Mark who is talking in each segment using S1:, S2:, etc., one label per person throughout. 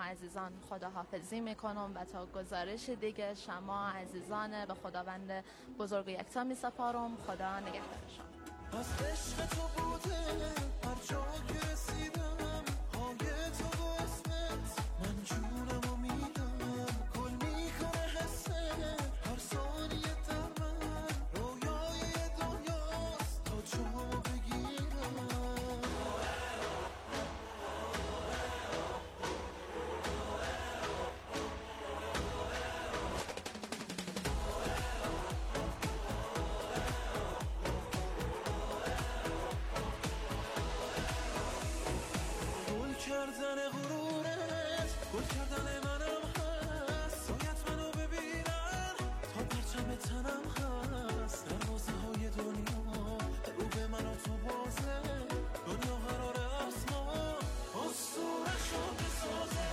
S1: عزیزان خداحافظی میکنم و تا گزارش دیگه شما عزیزان به خداوند بزرگ و یکتا میسپارم. خدا نگهدارشان.
S2: از عشق تو بوده هر جا که رسیدم، های تو و اسمت من جونمو میدم، کل میکنه حسه هر ثانیه در من، رویای دنیاست تا جامو بگیرم. کردن غرورت گل کردن منم هست، سایت منو ببینن تا پرچم تنم هست، دروازه های دنیا رو به من و تو بازه، دنیا قراره از ما اسطوره شو بسازه.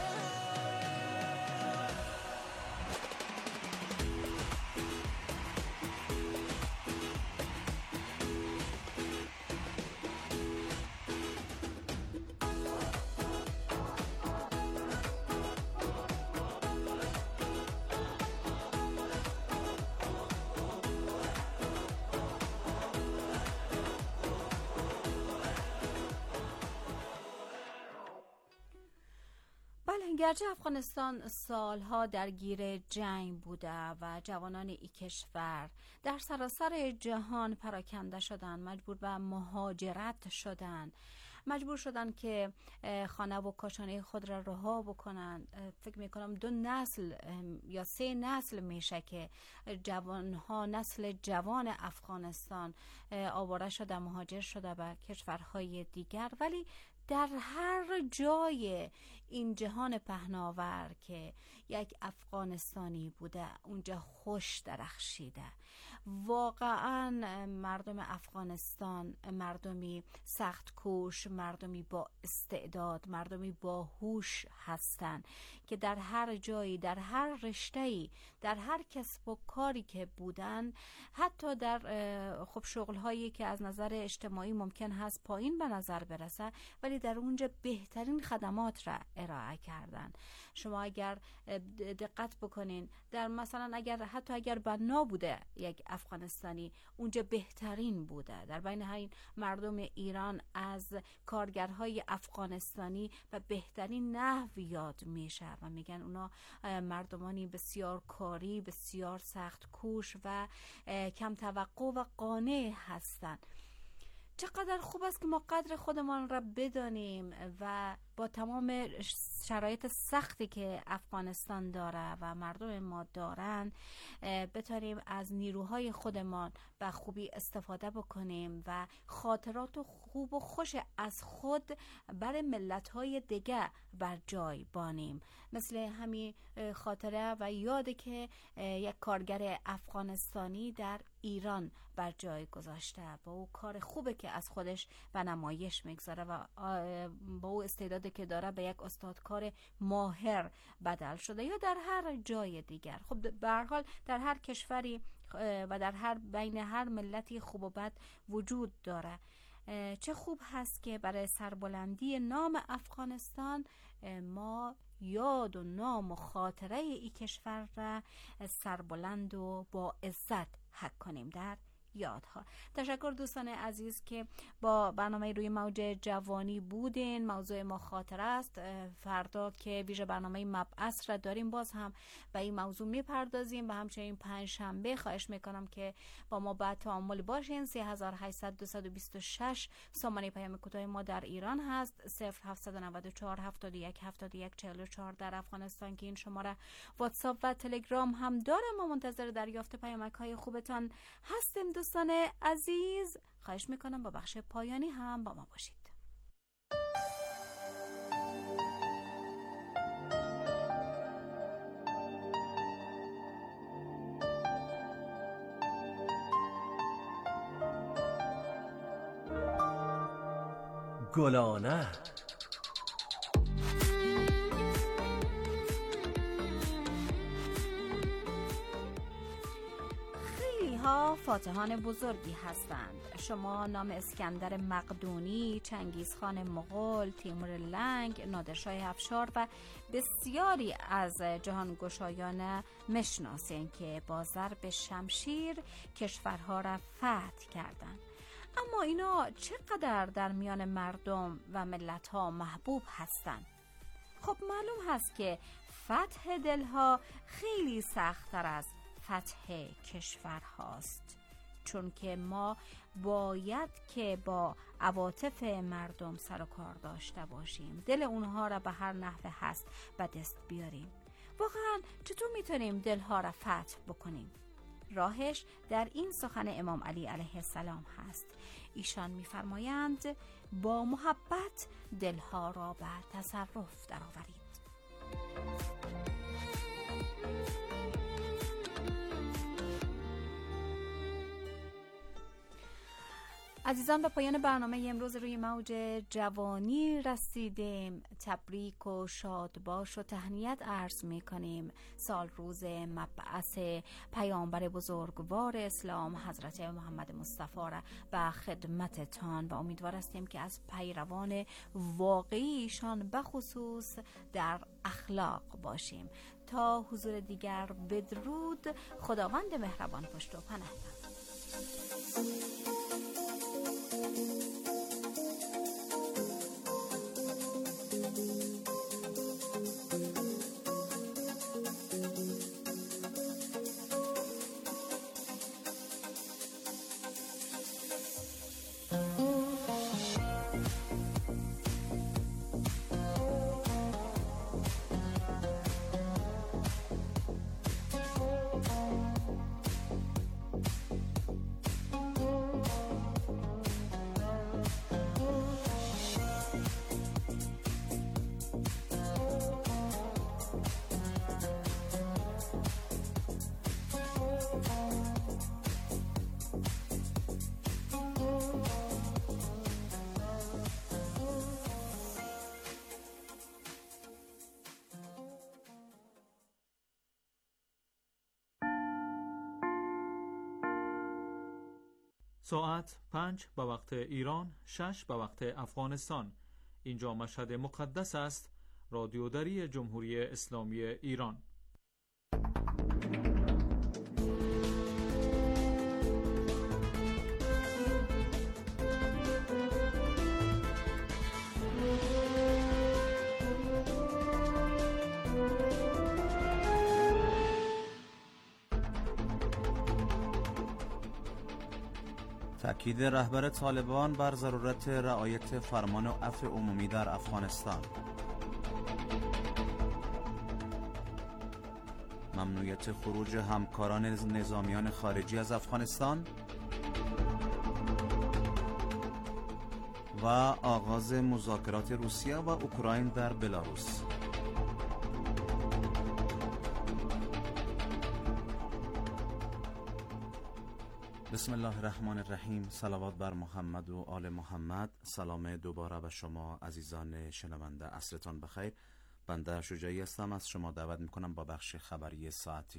S3: گرچه افغانستان سالها درگیر جنگ بوده و جوانان این کشور در سراسر جهان پراکنده شدند، مجبور به مهاجرت شدند، مجبور شدند که خانه و کاشانه خود را رها بکنند. فکر میکنم 2 نسل یا 3 نسل میشه که جوانها، نسل جوان افغانستان آواره شده، مهاجر شده به کشورهای دیگر. ولی در هر جای این جهان پهناور که یک افغانستانی بوده اونجا خوش درخشیده. واقعا مردم افغانستان مردمی سخت کوش، مردمی با استعداد، مردمی با هوش هستند که در هر جایی، در هر رشته‌ای، در هر کسب و کاری که بودن، حتی در خب شغل‌هایی که از نظر اجتماعی ممکن هست پایین به نظر برسه، ولی در اونجا بهترین خدمات را ارائه کردن. شما اگر دقت بکنین، در مثلا حتی اگر بنا بوده یک افغانستانی، اونجا بهترین بوده. در بین همین مردم ایران از کارگرهای افغانستانی به بهترین نحو یاد میشه و میگن اونا مردمانی بسیار کاری، بسیار سخت کوش و کم توقع و قانع هستند. چقدر خوب است که ما قدر خودمان را بدانیم و با تمام شرایط سختی که افغانستان داره و مردم ما دارن بتونیم از نیروهای خودمان به خوبی استفاده بکنیم و خاطرات خوب و خوش از خود برای ملت‌های دیگه بر جای بانیم. مثل همین خاطره و یاده که یک کارگر افغانستانی در ایران بر جای گذاشته، با او کار خوبه که از خودش به نمایش میگذاره و با او استعداد که داره به یک استادکار ماهر بدل شده، یا در هر جای دیگر. خب به هر حال در هر کشوری و در بین هر ملتی خوب و بد وجود داره. چه خوب هست که برای سربلندی نام افغانستان ما یاد و نام و خاطره ای کشور را سربلند و با عزت حک کنیم در یادها. تشکر دوستان عزیز که با برنامه روی موج جوانی بودین. موضوع ما خاطره است. فردا که ویژه برنامه مبعث را داریم باز هم به این موضوع میپردازیم و همچنین پنجشنبه خواهش میکنم که با ما بعد تعامل باشین. 3800 سامانه پیام کوتاه ما در ایران هست، 0794 71 71 44 در افغانستان که این شماره واتساپ و تلگرام هم داره. ما منتظر دریافت پیامک های خوبتان هستیم. دوستان عزیز خواهش میکنم با بخش پایانی هم با ما باشید.
S4: گلانه
S3: ها فاتحان بزرگی هستند. شما نام اسکندر مقدونی، چنگیزخان مغول، تیمور لنگ، نادرشاه افشار و بسیاری از جهانگشایان میشناسین که با ضرب شمشیر کشورها را فتح کردند. اما اینا چقدر در میان مردم و ملت‌ها محبوب هستند؟ خب معلوم هست که فتح دلها خیلی سخت‌تر از فتح کشور هاست، چون که ما باید که با عواطف مردم سر و کار داشته باشیم، دل اونها را به هر نحو هست به دست بیاریم. واقعا چطور میتونیم دلها را فتح بکنیم؟ راهش در این سخن امام علی علیه السلام هست. ایشان میفرمایند با محبت دلها را به تصرف درآورید. عزیزان، به پایان برنامه امروز روی موج جوانی رسیدیم. تبریک و شادباش و تهنیت عرض می کنیم. سال روز مبعث پیامبر بزرگوار اسلام حضرت محمد مصطفی را به خدمتتان و امیدوار هستیم که از پیروان واقعیشان به خصوص در اخلاق باشیم. تا حضور دیگر بدرود. خداوند مهربان پشت و پناهتان.
S4: ساعت 5 به وقت ایران، 6 به وقت افغانستان. اینجا مشهد مقدس است. رادیو دری جمهوری اسلامی ایران.
S5: تأکید رهبر طالبان بر ضرورت رعایت فرمان عفو عمومی در افغانستان. ممنوعیت خروج همکاران نظامیان خارجی از افغانستان و آغاز مذاکرات روسیه و اوکراین در بلاروس. بسم الله الرحمن الرحیم. صلوات بر محمد و آل محمد. سلام دوباره به شما عزیزان شنونده. عصرتان بخیر. بنده شجاعی هستم. از شما دعوت میکنم با بخش خبری ساعت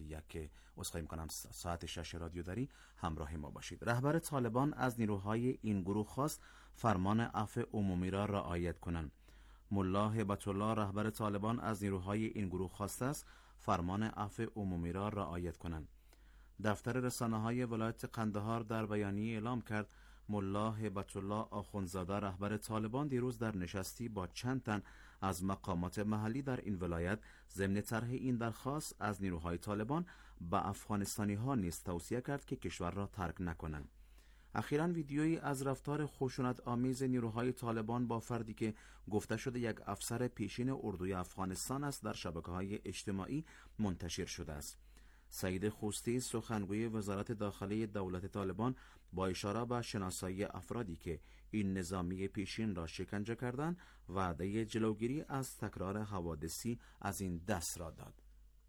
S5: 6 رادیو دری همراه ما باشید. رهبر طالبان از نیروهای این گروه خواست فرمان عفو عمومی را رعایت کنند. ملا هیبت الله رهبر طالبان از نیروهای این گروه خواسته است فرمان عفو عمومی را رعایت کنند. دفتر رسانه‌های ولایت قندهار در بیانیه اعلام کرد ملا هیبت الله آخوندزاده رهبر طالبان دیروز در نشستی با چند تن از مقامات محلی در این ولایت ضمن طرح این درخواست از نیروهای طالبان به افغانستانی‌ها نیز توصیه کرد که کشور را ترک نکنند. اخیراً ویدیویی از رفتار خشونت آمیز نیروهای طالبان با فردی که گفته شده یک افسر پیشین اردوی افغانستان است در شبکه‌های اجتماعی منتشر شده است. سعید خوستی سخنگوی وزارت داخلی دولت طالبان با اشاره به شناسایی افرادی که این نظامی پیشین را شکنجه کردند وعده جلوگیری از تکرار حوادثی از این دست را داد.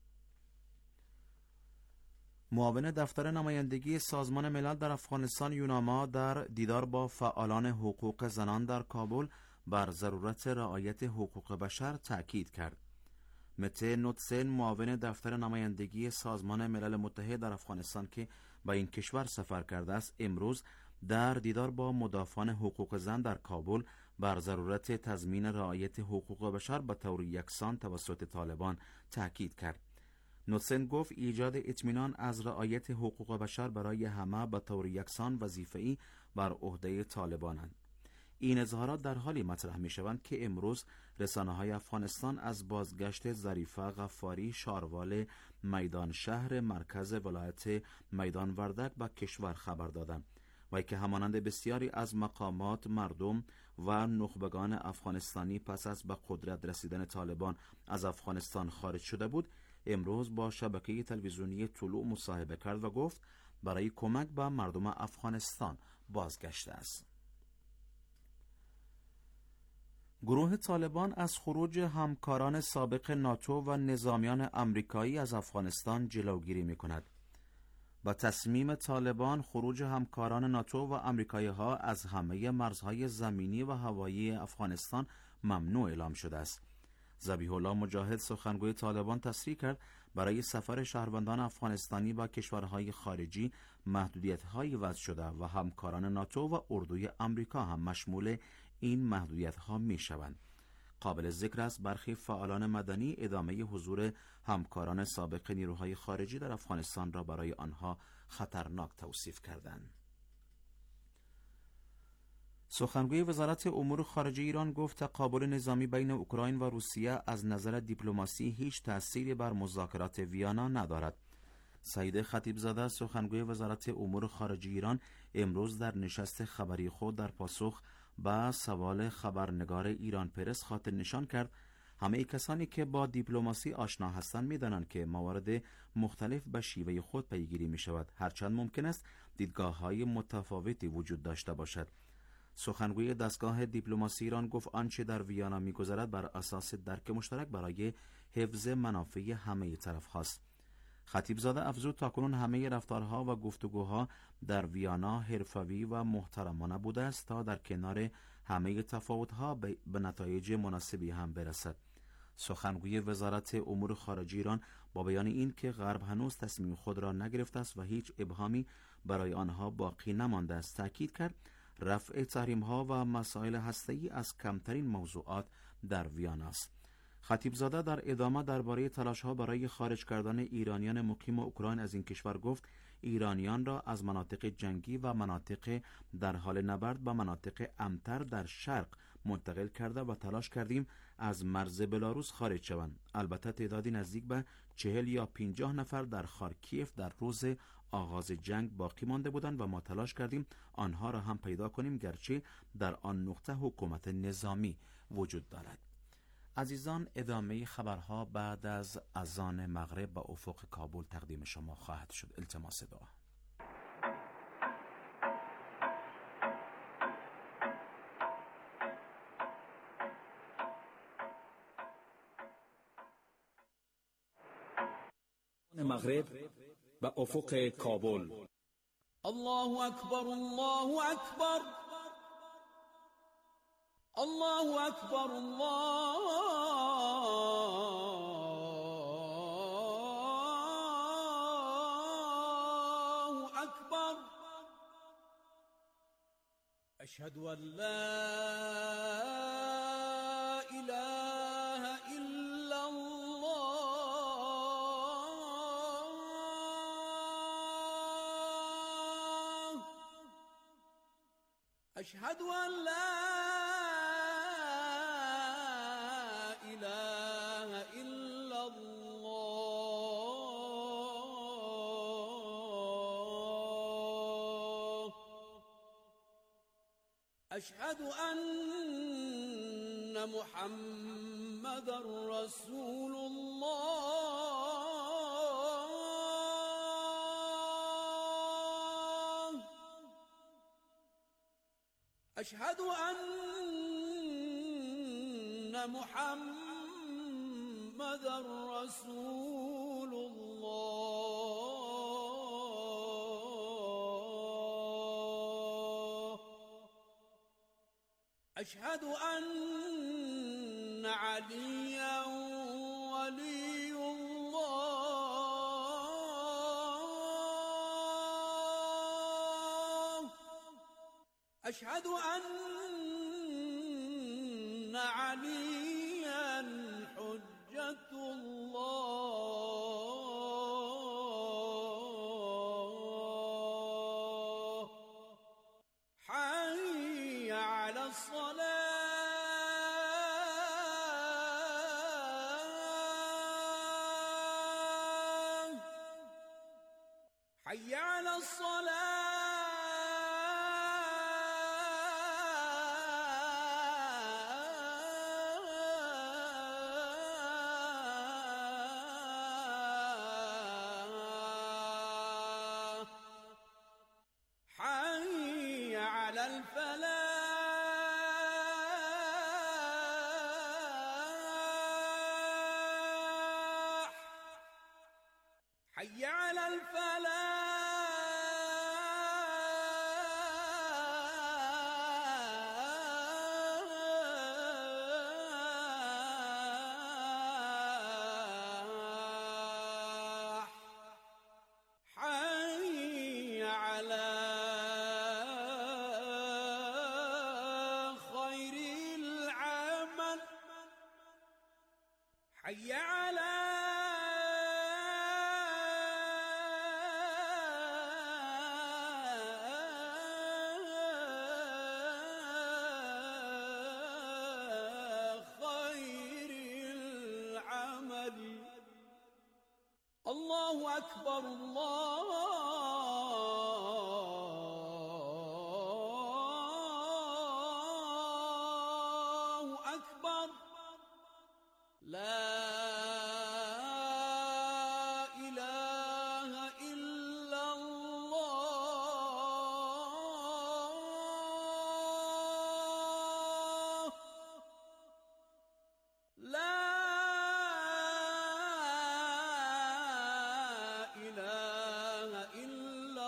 S5: معاون دفتر نمایندگی سازمان ملل در افغانستان یوناما در دیدار با فعالان حقوق زنان در کابل بر ضرورت رعایت حقوق بشر تاکید کرد. مته نوتسن معاون دفتر نمایندگی سازمان ملل متحد در افغانستان که به این کشور سفر کرده است، امروز در دیدار با مدافعان حقوق زن در کابل بر ضرورت تضمین رعایت حقوق بشر به طور یکسان توسط طالبان تاکید کرد. نوتسن گفت ایجاد اطمینان از رعایت حقوق بشر برای همه به طور یکسان وظیفه‌ای بر عهده طالبانند. این اظهارات در حالی مطرح می شوند که امروز رسانه‌های افغانستان از بازگشت ظریفه غفاری شاروال میدان شهر مرکز ولایت میدان وردک به کشور خبر دادند و که همانند بسیاری از مقامات، مردم و نخبگان افغانستانی پس از به قدرت رسیدن طالبان از افغانستان خارج شده بود، امروز با شبکه تلویزیونی طلوع مصاحبه کرد و گفت برای کمک به مردم افغانستان بازگشته است. گروه طالبان از خروج همکاران سابق ناتو و نظامیان آمریکایی از افغانستان جلوگیری می‌کند. با تصمیم طالبان خروج همکاران ناتو و آمریکایی ها از همه مرزهای زمینی و هوایی افغانستان ممنوع اعلام شده است. ذبیح الله مجاهد سخنگوی طالبان تصریح کرد برای سفر شهروندان افغانستانی با کشورهای خارجی محدودیت‌هایی وضع شده و همکاران ناتو و اردوی آمریکا هم مشمول این محدودیت‌ها می‌شوند. قابل ذکر است برخی فعالان مدنی ادامه حضور همکاران سابق نیروهای خارجی در افغانستان را برای آنها خطرناک توصیف کردند. سخنگوی وزارت امور خارجه ایران گفت تقابل نظامی بین اوکراین و روسیه از نظر دیپلماسی هیچ تأثیری بر مذاکرات ویانا ندارد. سعید خطیبزاده سخنگوی وزارت امور خارجه ایران امروز در نشست خبری خود در پاسخ به سوال خبرنگار ایران پرس خاطر نشان کرد همه کسانی که با دیپلماسی آشنا هستند می‌دانند که موارد مختلف به شیوه خود پیگیری می‌شود، هرچند ممکن است دیدگاه‌های متفاوتی وجود داشته باشد. سخنگوی دستگاه دیپلماسی ایران گفت آنچه در ویانا می‌گذرد بر اساس درک مشترک برای حفظ منافع همه طرف‌هاست. خطیبزاده افزود تاکنون همه رفتارها و گفتگوها در ویانا حرفه‌ای و محترمانه بوده است تا در کنار همه تفاوت‌ها به نتایج مناسبی هم برسد. سخنگوی وزارت امور خارجه ایران با بیان این که غرب هنوز تصمیم خود را نگرفته است و هیچ ابهامی برای آنها باقی نمانده است تاکید کرد رفع تحریم‌ها و مسائل هسته‌ای از کمترین موضوعات در ویانا است. خطیبزاده در ادامه درباره تلاش‌ها برای خارج کردن ایرانیان مقیم اوکراین از این کشور گفت ایرانیان را از مناطق جنگی و مناطق در حال نبرد به مناطق امن‌تر در شرق منتقل کرده و تلاش کردیم از مرز بلاروس خارج شوند. البته تعدادی نزدیک به 40 یا 50 نفر در خارکیف در روز آغاز جنگ باقی مانده بودند و ما تلاش کردیم آنها را هم پیدا کنیم، گرچه در آن نقطه حکومت نظامی وجود دارد. عزیزان، ادامه خبرها بعد از اذان مغرب به افق کابل تقدیم شما خواهد شد. التماس دعا.
S6: مغرب به افق کابل.
S2: الله اکبر، الله اکبر، الله اکبر، الله اکبر. اشهد ان لا اله الا الله. اشهد ان لا اله الا الله. اشهد ان محمد رسول الله. اشهد ان محمد رسول الله. اشهد ان عليا ولي الله. أشهد أن عليا حجة الله حي على الصلاة حي على الصلاة حي على الفلاح حي على الفلاح حي على خير العمل حي على خير العمل الله أكبر الله أكبر لا إله إلا الله لا إله إلا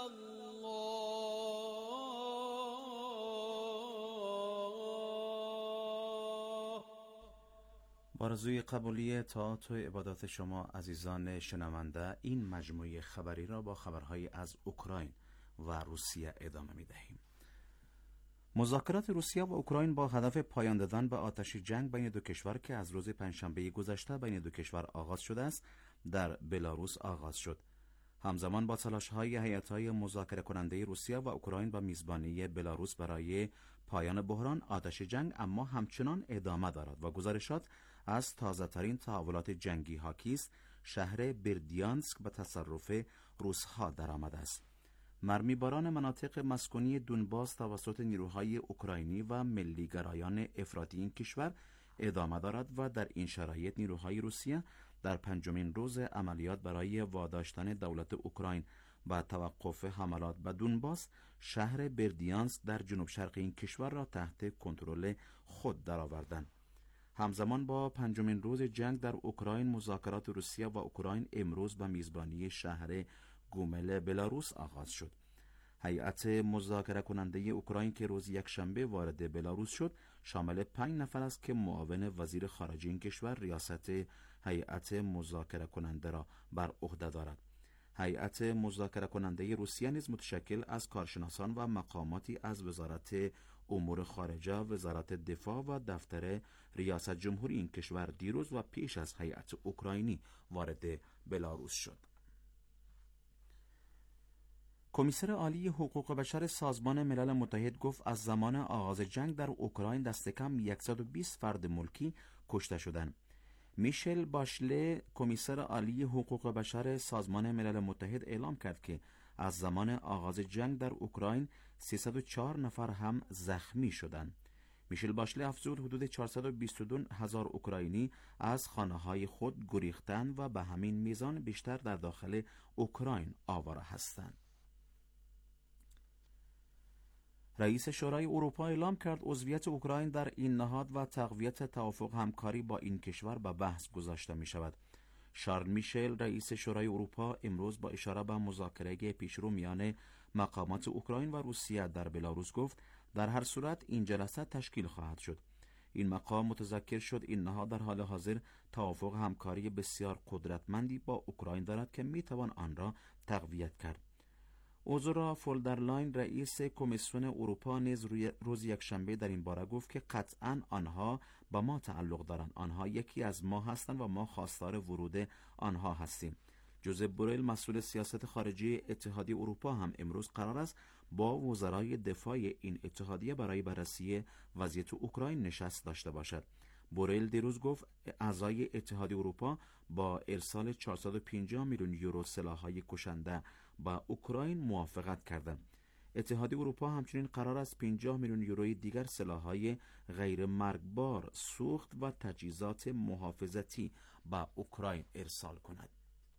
S2: الله.
S5: با آرزوی قبولی طاعات و عبادات شما عزیزان شنونده، این مجموعه خبری را با خبرهای از اوکراین و روسیه ادامه می دهیم. مذاکرات روسیه و اوکراین با هدف پایان دادن به آتش جنگ بین دو کشور که از روز پنجشنبه گذشته بین دو کشور آغاز شده است، در بلاروس آغاز شد. همزمان با تلاش‌های هیئت‌های مذاکره کننده روسیه و اوکراین با میزبانی بلاروس برای پایان بحران آتش جنگ اما همچنان ادامه دارد و گزارشات از تازه‌ترین تحولات جنگی حاکی است شهر بردیانسک به تصرف روس‌ها درآمده است. مرمیباران مناطق مسکونی دونباس توسط نیروهای اوکراینی و ملیگرایان افراطی این کشور ادامه دارد و در این شرایط نیروهای روسیه در پنجمین روز عملیات برای واداشتن دولت اوکراین و توقف حملات به دونباس شهر بردیانسک در جنوب شرق این کشور را تحت کنترل خود درآوردند. همزمان با پنجمین روز جنگ در اوکراین، مذاکرات روسیه و اوکراین امروز به میزبانی شهر گومل بلاروس آغاز شد. هیئت مذاکره کننده اوکراین که روز یکشنبه وارد بلاروس شد شامل 5 نفر است که معاون وزیر خارجه این کشور ریاست هیئت مذاکره کننده را بر عهده دارد. هیئت مذاکره کننده روسیه نیز متشکل از کارشناسان و مقاماتی از وزارت امور خارجه، وزارت دفاع و دفتر ریاست جمهوری این کشور دیروز و پیش از هیئت اوکراینی وارد بلاروس شد. کمیسر عالی حقوق بشر سازمان ملل متحد گفت از زمان آغاز جنگ در اوکراین دست کم 120 فرد ملکی کشته شدند. میشل باشله، کمیسر عالی حقوق بشر سازمان ملل متحد اعلام کرد که از زمان آغاز جنگ در اوکراین 304 نفر هم زخمی شدند. میشل باشله افزود حدود 422,000 اوکراینی از خانه‌های خود گریختند و به همین میزان بیشتر در داخل اوکراین آواره هستند. رئیس شورای اروپا اعلام کرد عضویت اوکراین در این نهاد و تقویت توافق همکاری با این کشور به بحث گذاشته می شود. شارل میشل، رئیس شورای اروپا، امروز با اشاره به مذاکره پیشرو میان مقامات اوکراین و روسیه در بلاروس گفت در هر صورت این جلسه تشکیل خواهد شد. این مقام متذکر شد این نهاد در حال حاضر توافق همکاری بسیار قدرتمندی با اوکراین دارد که می توان آن را تقویت کرد. اوزورا فولدرلاین رئیس کمیسیون اروپا نیز روز یکشنبه در این باره گفت که قطعاً آنها با ما تعلق دارند. آنها یکی از ما هستند و ما خواستار ورود آنها هستیم. جوزپ بوریل مسئول سیاست خارجی اتحادیه اروپا هم امروز قرار است با وزرای دفاع این اتحادیه برای بررسی وضعیت اوکراین نشست داشته باشد. بوریل دیروز گفت اعضای اتحادیه اروپا با ارسال 450 میلیون یورو سلاح‌های کشنده با اوکراین موافقت کردند. اتحادیه اروپا همچنین قرار است 50 میلیون یوروی دیگر سلاح‌های غیر مرگبار، سوخت و تجهیزات محافظتی با اوکراین ارسال کند.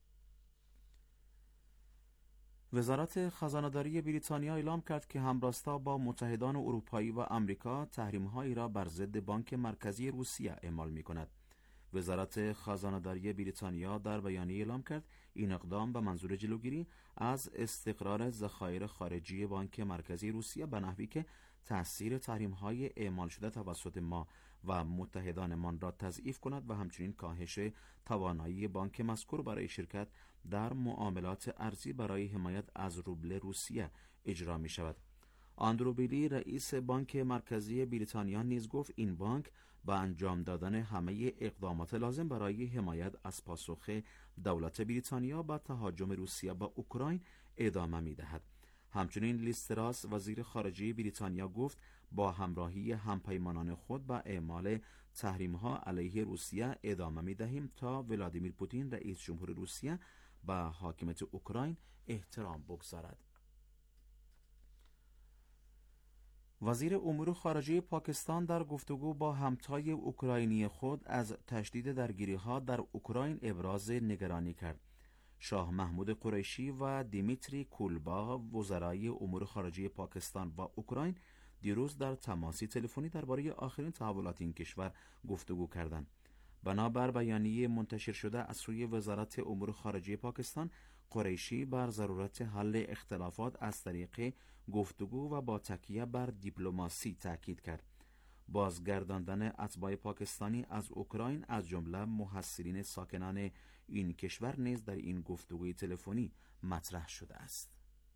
S5: وزارت خزانه‌داری بریتانیا اعلام کرد که همراستا با متحدان اروپایی و آمریکا تحریم‌هایی را بر ضد بانک مرکزی روسیه اعمال می‌کند. وزارت خزانه‌داری بریتانیا در بیانیه اعلام کرد این اقدام به منظور جلوگیری از استقرار ذخایر خارجی بانک مرکزی روسیه به نحوی که تأثیر تحریم‌های اعمال شده توسط ما و متحدانمان را تضعیف کند و همچنین کاهش توانایی بانک مذکور برای شرکت در معاملات ارزی برای حمایت از روبل روسیه اجرا می شود. آندرو بیلی رئیس بانک مرکزی بریتانیا نیز گفت این بانک با انجام دادن همه اقدامات لازم برای حمایت از پاسخ دولت بریتانیا به تهاجم روسیه به اوکراین ادامه می دهد. همچنین لیز تراس وزیر خارجه بریتانیا گفت با همراهی همپیمانان خود با اعمال تحریم‌ها علیه روسیه ادامه می‌دهیم تا ولادیمیر پوتین رئیس جمهور روسیه به حاکمیت اوکراین احترام بگذارد. وزیر امور خارجه پاکستان در گفتگو با همتای اوکراینی خود از تشدید درگیری‌ها در اوکراین ابراز نگرانی کرد. شاه محمود قریشی و دیمیتری کولبا وزرای امور خارجه پاکستان و اوکراین دیروز در تماسی تلفنی درباره آخرین تحولات این کشور گفتگو کردند. بنابر بیانیه منتشر شده از سوی وزارت امور خارجه پاکستان، قریشی بر ضرورت حل اختلافات از طریق گفتگو و با تکیه بر دیپلماسی تاکید کرد. بازگرداندن اتباع پاکستانی از اوکراین از جمله محصلین ساکنان این کشور نیز در این گفتگوی تلفنی مطرح شده است.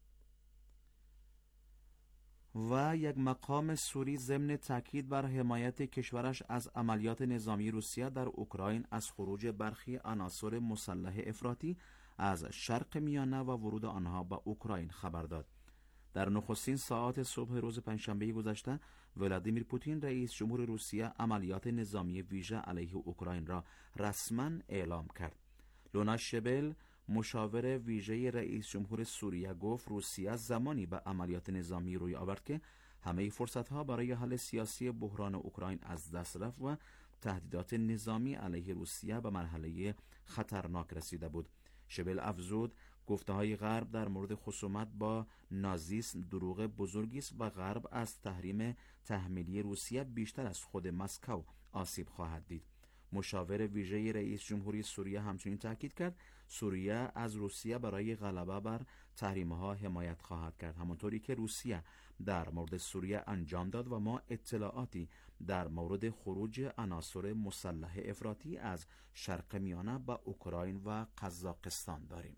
S5: و یک مقام سوری ضمن تاکید بر حمایت کشورش از عملیات نظامی روسیه در اوکراین از خروج برخی عناصر مسلح افراطی از شرق میانه و ورود آنها به اوکراین خبر داد. در نخستین ساعات صبح روز پنجشنبه گذشته ولادیمیر پوتین رئیس جمهور روسیه عملیات نظامی ویژه علیه اوکراین را رسما اعلام کرد. لونا شبل مشاور ویژه رئیس جمهور سوریه گفت روسیه زمانی به عملیات نظامی روی آورد که همه فرصت‌ها برای حل سیاسی بحران اوکراین از دست رفت و تهدیدات نظامی علیه روسیه به مرحله خطرناک رسیده بود. شبل افزود گفته‌های غرب در مورد خصومت با نازیسم دروغ بزرگی است و غرب از تحریم تحمیلی روسیه بیشتر از خود مسکو آسیب خواهد دید. مشاور ویژه رئیس جمهوری سوریه همچنین تاکید کرد سوریه از روسیه برای غلبه بر تحریم‌ها حمایت خواهد کرد، همانطوری که روسیه در مورد سوریه انجام داد و ما اطلاعاتی در مورد خروج عناصر مسلح افراطی از شرق میانه به اوکراین و قزاقستان داریم.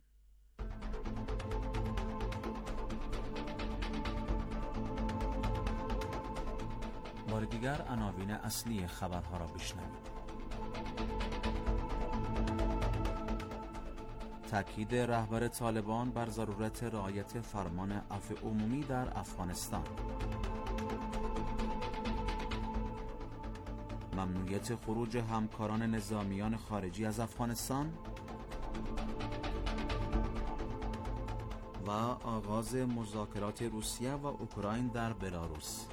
S5: بار دیگر عناوین اصلی خبرها را بشنوید. تاکید رهبر طالبان بر ضرورت رعایت فرمان عفو عمومی در افغانستان. ممنوعیت خروج همکاران نظامیان خارجی از افغانستان و آغاز مذاکرات روسیه و اوکراین در بلاروس.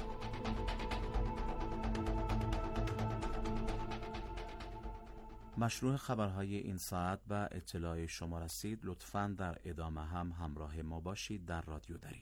S5: مشروع خبرهای این ساعت به اطلاع شما رسید. لطفاً در ادامه هم همراه ما باشید در رادیو دری.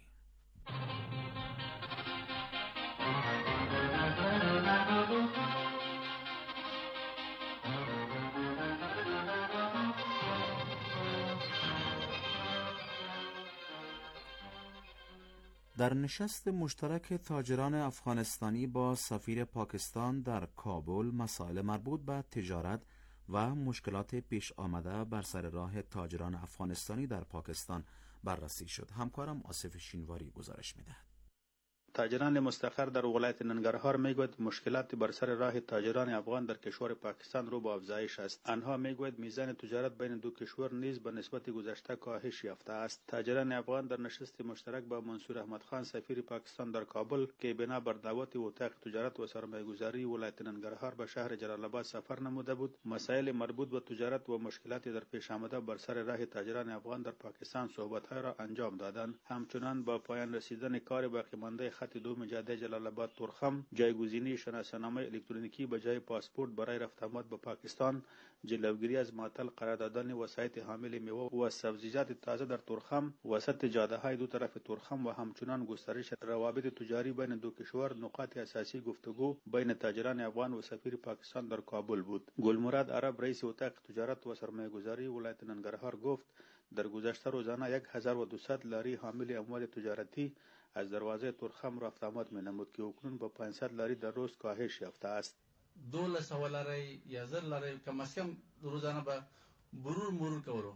S5: در نشست مشترک تاجران افغانستانی با سفیر پاکستان در کابل مسائل مربوط به تجارت و مشکلات پیش آمده بر سر راه تاجران افغانستانی در پاکستان بررسی شد. همکارم آصف شینواری گزارش می‌دهد.
S7: تاجران مستقر در ولایت ننگرهار میگوید مشکلات بر سر راه تاجران افغان در کشور پاکستان رو به افزایش است. آنها میگوید میزان تجارت بین دو کشور نیز به نسبت گذشته کاهش یافته است. تاجران افغان در نشست مشترک با منصور احمد خان سفیر پاکستان در کابل که بنا بر دعوت اتاق تجارت و سرمایه‌گذاری ولایت ننگرهار به شهر جلال آباد سفر نموده بود، مسائل مربوط به تجارت و مشکلات در پیش آمده بر سر راه تاجران افغان در پاکستان صحبت‌ها را انجام دادند. همچنان با پایان رسیدن کار باقی مانده خط دوم جاده جلال آباد تورخم، جایگزینی شناسنامه الکترونیکی به جای پاسپورت برای رفت آمد به پاکستان، جلوگیری از معطل قرار دادن وسایط حامل میوه و سبزیجات تازه در تورخم وسط جاده‌های دو طرف تورخم و همچنان گسترش روابط تجاری بین دو کشور نقاط اساسی گفتگو بین تاجران افغان و سفیر پاکستان در کابل بود. گلمراد عرب رئیس اتاق تجارت و سرمایه‌گذاری ولایت ننگرهار گفت در گذشته روزانه 1200 لاری حامل اموال تجارتی از دروازه تورخم رفت آمد می‌نمود که اکنون با 500 لاری در روز کاهش یافته است.
S8: 1200 لاری یا 1000 لاری کم از کم روزانه به مرور کولو.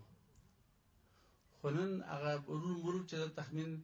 S8: خو نن هغه مرور چې تخمین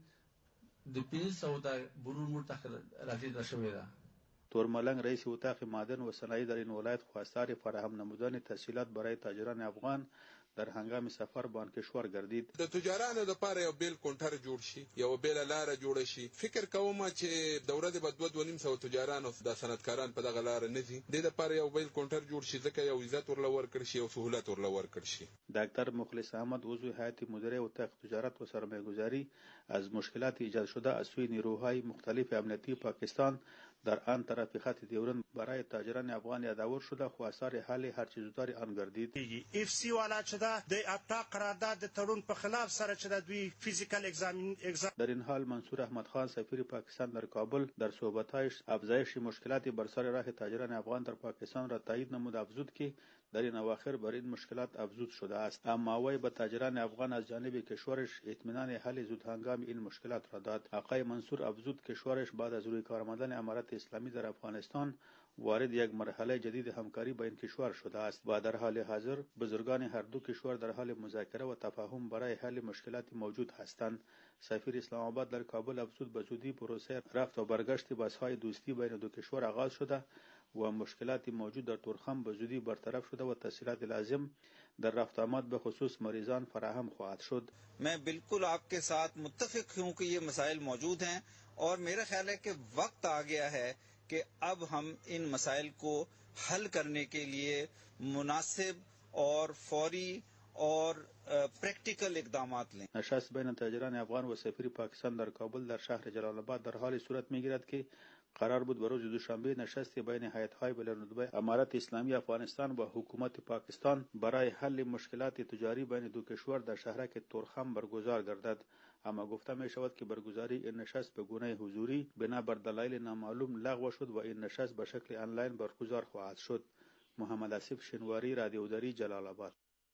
S8: د 500 تا مرور راځي شوی ده.
S7: تورملنگ رئیس اتاق معدن و صنایع در این ولایت خواستار فراهم نمودن تسهیلات برای تاجران افغان در هنگام سفر به آن کشور گردید.
S9: د تجارانو لپاره یو بیل کونټر جوړ شي، یو بیل لار جوړ شي. فکر کوم چې دوره د 2200 تجارانو د صنعتکاران په دغه لار نه دي. د لپاره یو بیل کونټر جوړ شي ځکه یو عزت ورله ورکړ شي او سہولت ورله ورکړ شي.
S7: دکتر مخلص احمد عضو هیئت مدیره اتاق تجارت و سرمایه‌گذاری از مشکلات ایجاد شده از سوی نیروهای مختلف امنیتی پاکستان در آن طرف خط دیورند برای تاجران افغان یادآور شده خواستار حل هر چه زودتر آن گردید.
S10: اف سی والا چې د ابطا قرارداد د تړون په خلاف سره چې د دوی فیزیکل اگزامین
S7: در این حال منصور احمد خان سفیر پاکستان در کابل در صحبت‌هایش افزایش مشکلات بر سر راه تاجران افغان در پاکستان را تایید نمود، افزود که در این اواخر بر این مشکلات افزود شده است، اما وی به تاجران افغان از جانب کشورش اطمینان حل زودهنگام این مشکلات را داد. آقای منصور افزود کشورش بعد از روی کار آمدن امارات اسلامی در افغانستان وارد یک مرحله جدید همکاری با این کشور شده است و در حال حاضر بزرگان هر دو کشور در حال مذاکره و تفاهم برای حل مشکلات موجود هستند. سفیر اسلام آباد در کابل افزود به زودی پروسه رفت و برگشت بس‌های دوستی بین دو کشور آغاز شده و مشکلات موجود در تورخم به زودی برطرف شده و تسهیلات لازم در رفت آمد به خصوص مریضان فراهم خواهد شد.
S11: मैं बिल्कुल आपके साथ मुत्तफिक हूं कि ये मसाइल मौजूद हैं और मेरा ख्याल है कि वक्त आ गया है कि अब हम इन मसाइल को हल करने के लिए मुनासिब और फौरी और प्रैक्टिकल اقدامات लें.
S7: نشست بین تاجران افغان و سفیر پاکستان در کابل در شهر جلال آباد در حال صورت میگیرد که قرار بود به روز دوشنبه نشست بین هیئت‌های بلندرتبه امارات اسلامی افغانستان و حکومت پاکستان برای حل مشکلات تجاری بین دو کشور در شهرک تورخم برگزار گردد، اما گفته می شود که برگزاری این نشست به گونه حضوری بنا بر دلایل نامعلوم لغو شد و این نشست به شکل آنلاین برگزار خواهد شد. محمد آصف شینواری، رادیو دری، جلال آباد.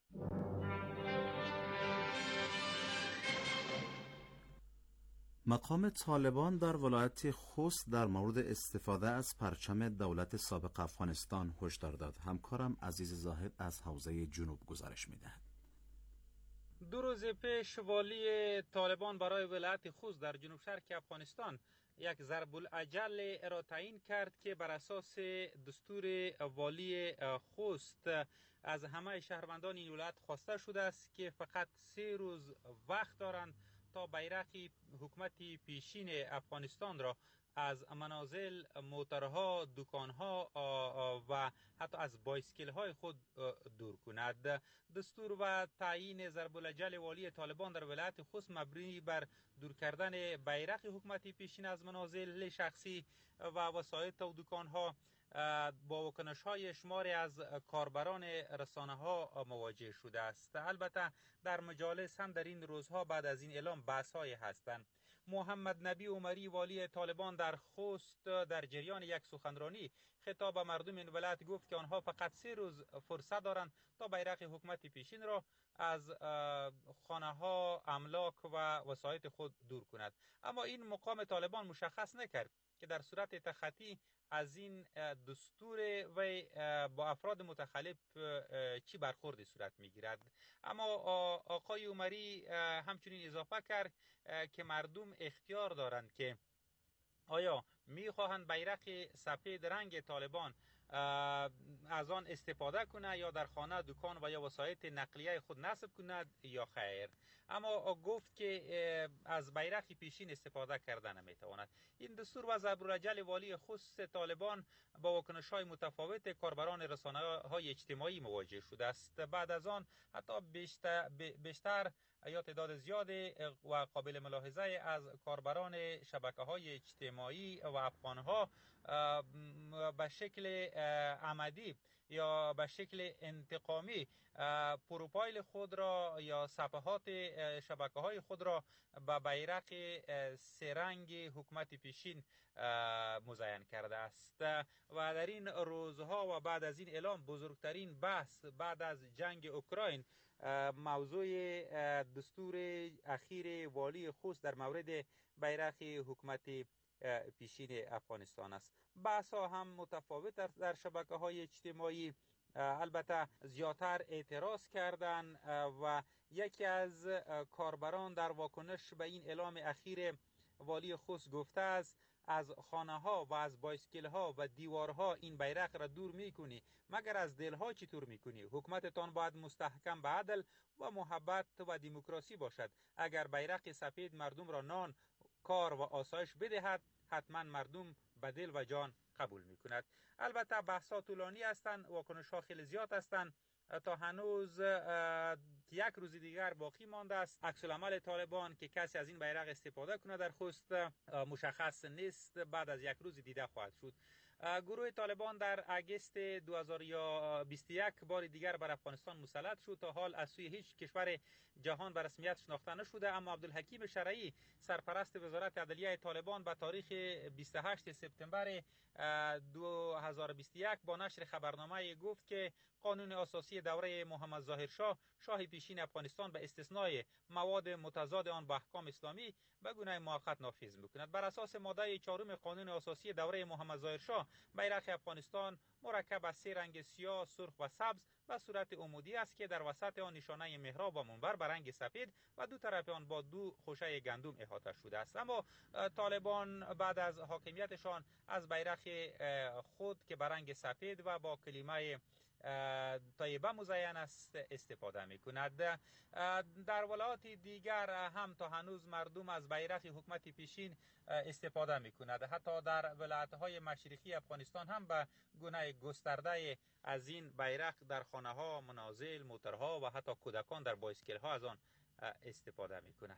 S5: مقام طالبان در ولایت خوست در مورد استفاده از پرچم دولت سابق افغانستان هشدار داد. همکارم عزیز زاهد از حوزه جنوب گزارش می‌دهد.
S12: 2 روز پیش والی طالبان برای ولایت خوست در جنوب شرق افغانستان یک ضرب الاجل را تعیین کرد که بر اساس دستور والی خوست از همه شهروندان این ولایت خواسته شده است که فقط 3 روز وقت دارند تا بیرق حکومت پیشین افغانستان را از منازل، موترها، دکانها و حتی از بایسکل‌های خود دور کند. دستور و تعیین ضرب الاجل والی طالبان در ولایت خوست مبنی بر دور کردن بیرق حکومت پیشین از منازل شخصی و وسایط و دکانها با واکنش‌های شماری از کاربران رسانه‌ها مواجه شده است. البته در مجالس هم در این روزها بعد از این اعلام بحث‌های هستند. محمد نبی عمری والی طالبان در خوست در جریان یک سخنرانی خطاب به مردم این ولایت گفت که آنها فقط 3 روز فرصت دارند تا بیرق حکومت پیشین را از خانه‌ها، املاک و وسایط خود دور کند. اما این مقام طالبان مشخص نکرد که در صورت تخطی از این دستور و با افراد متخلف چی برخوردی صورت میگیرد. اما آقای عمری همچنین اضافه کرد که مردم اختیار دارند که آیا میخواهند بیرق سفید رنگ طالبان از آن استفاده کنه یا در خانه، دکان و یا وسایل نقلیه خود نصب کند یا خیر. اما گفت که از بیرق پیشین استفاده کرده نمیتواند. این دستور و ضرب‌العجل والی خصوص طالبان با واکنش‌های متفاوت کاربران رسانه‌های اجتماعی مواجه شده است. بعد از آن حتی بیشتر یا تعداد زیاد و قابل ملاحظه از کاربران شبکه‌های اجتماعی و افغان‌ها به شکل عمدی یا به شکل انتقامی پروفایل خود را یا صفحات شبکه‌های خود را به بیرق سه رنگ حکومت پیشین مزین کرده است و در این روزها و بعد از این اعلام بزرگترین بحث بعد از جنگ اوکراین موضوع دستور اخیر والی خصوص در مورد بیرق حکومت پیشین افغانستان است. بحث ها هم متفاوت در شبکه‌های اجتماعی البته زیادتر اعتراض کردند و یکی از کاربران در واکنش به این اعلام اخیر والی خصوص گفته است از خانه ها و از بایسکل ها و دیوارها این بیرق را دور میکنی، مگر از دلها چطور میکنی؟ حکومتتان باید مستحکم به عدل و محبت و دموکراسی باشد. اگر بیرق سفید مردم را نان، کار و آسایش بدهد، حتما مردم به دل و جان قبول میکند. البته بحثا طولانی هستند، واکنش ها خیلی زیاد هستند. تا هنوز یک روز دیگر باقی مانده است. عکس العمل طالبان که کسی از این بیرق استفاده کنه در خوست مشخص نیست، بعد از یک روز دیده خواهد شد. گروه طالبان در اگست 2021 بار دیگر بر افغانستان مسلط شد. تا حال از سوی هیچ کشور جهان به رسمیت شناخته نشده، اما عبدالحکیم شرعی سرپرست وزارت عدلیه طالبان به تاریخ 28 سپتامبر 2021 با نشر خبرنامه گفت که قانون اساسی دوره محمد ظاهر شاه پیشین افغانستان به استثنای مواد متضاد آن با احکام اسلامی به گونه موقت نافذ میکند. بر اساس ماده 4 قانون اساسی دوره محمد ظاهر شاه بیرق افغانستان مرکب از سه رنگ سیاه، سرخ و سبز به صورت عمودی است که در وسط آن نشانه محراب و منبر به رنگ سفید و دو طرف آن با دو خوشه گندم احاطه شده است. اما طالبان بعد از حاکمیتشان از بیرق خود که به رنگ سفید و با کلمه طیبه مزین است استفاده می کند. در ولایات دیگر هم تا هنوز مردم از بیرق حکومت پیشین استفاده می کند. حتی در ولایت های مشرقی افغانستان هم به گونه گسترده از این بیرق در خانه ها، منازل، موترها و حتی کودکان در بایسکل ها از آن استفاده می کند.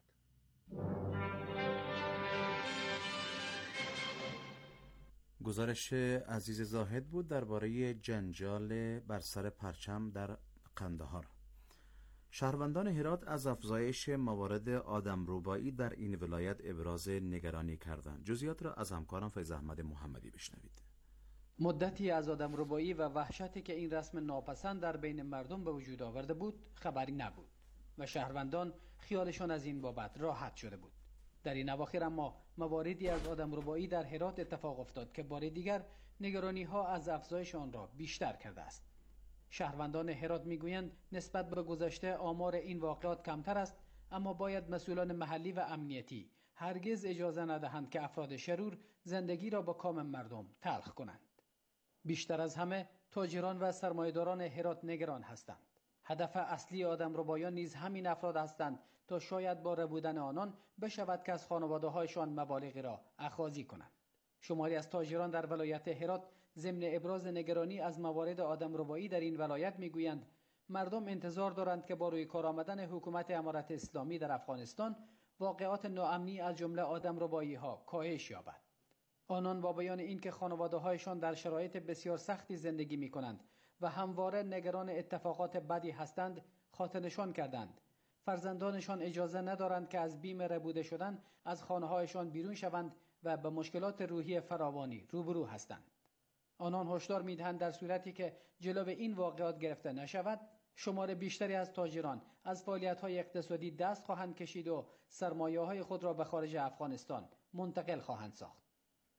S5: گزارش عزیز زاهد بود درباره جنجال بر سر پرچم در قندهار. شهروندان هرات از افزایش موارد آدمربایی در این ولایت ابراز نگرانی کردند. جزئیات را از همکارم فیض احمد محمدی بشنوید.
S13: مدتی از آدمربایی و وحشتی که این رسم ناپسند در بین مردم به وجود آورده بود خبری نبود و شهروندان خیالشان از این بابت راحت شده بود. در این اواخر اما مواردی از آدمربایی در هرات اتفاق افتاد که بار دیگر نگرانی ها از افزایش آن را بیشتر کرده است. شهروندان هرات میگویند نسبت به گذشته آمار این واقعات کمتر است، اما باید مسئولان محلی و امنیتی هرگز اجازه ندهند که افراد شرور زندگی را با کام مردم تلخ کنند. بیشتر از همه تاجران و سرمایه‌داران هرات نگران هستند. هدف اصلی آدمربایان نیز همین افراد هستند تا شاید با ربودن آنان بشود که از خانواده‌هایشان مبالغی را اخاذی کنند. شماری از تاجران در ولایت هرات ضمن ابراز نگرانی از موارد آدمربایی در این ولایت میگویند مردم انتظار دارند که با روی کار آمدن حکومت امارت اسلامی در افغانستان واقعات ناامنی از جمله آدمربایی‌ها کاهش یابد. آنان با بیان اینکه خانواده‌هایشان در شرایط بسیار سختی زندگی می‌کنند و همواره نگران اتفاقات بدی هستند خاطرنشان کردند فرزندانشان اجازه ندارند که از بیم ربوده شدن از خانه‌هایشان بیرون شوند و به مشکلات روحی فراوانی روبرو هستند. آنان هشدار می‌دهند در صورتی که جلو این واقعات گرفته نشود شمار بیشتری از تاجران از فعالیت‌های اقتصادی دست خواهند کشید و سرمایه‌های خود را به خارج افغانستان منتقل خواهند ساخت.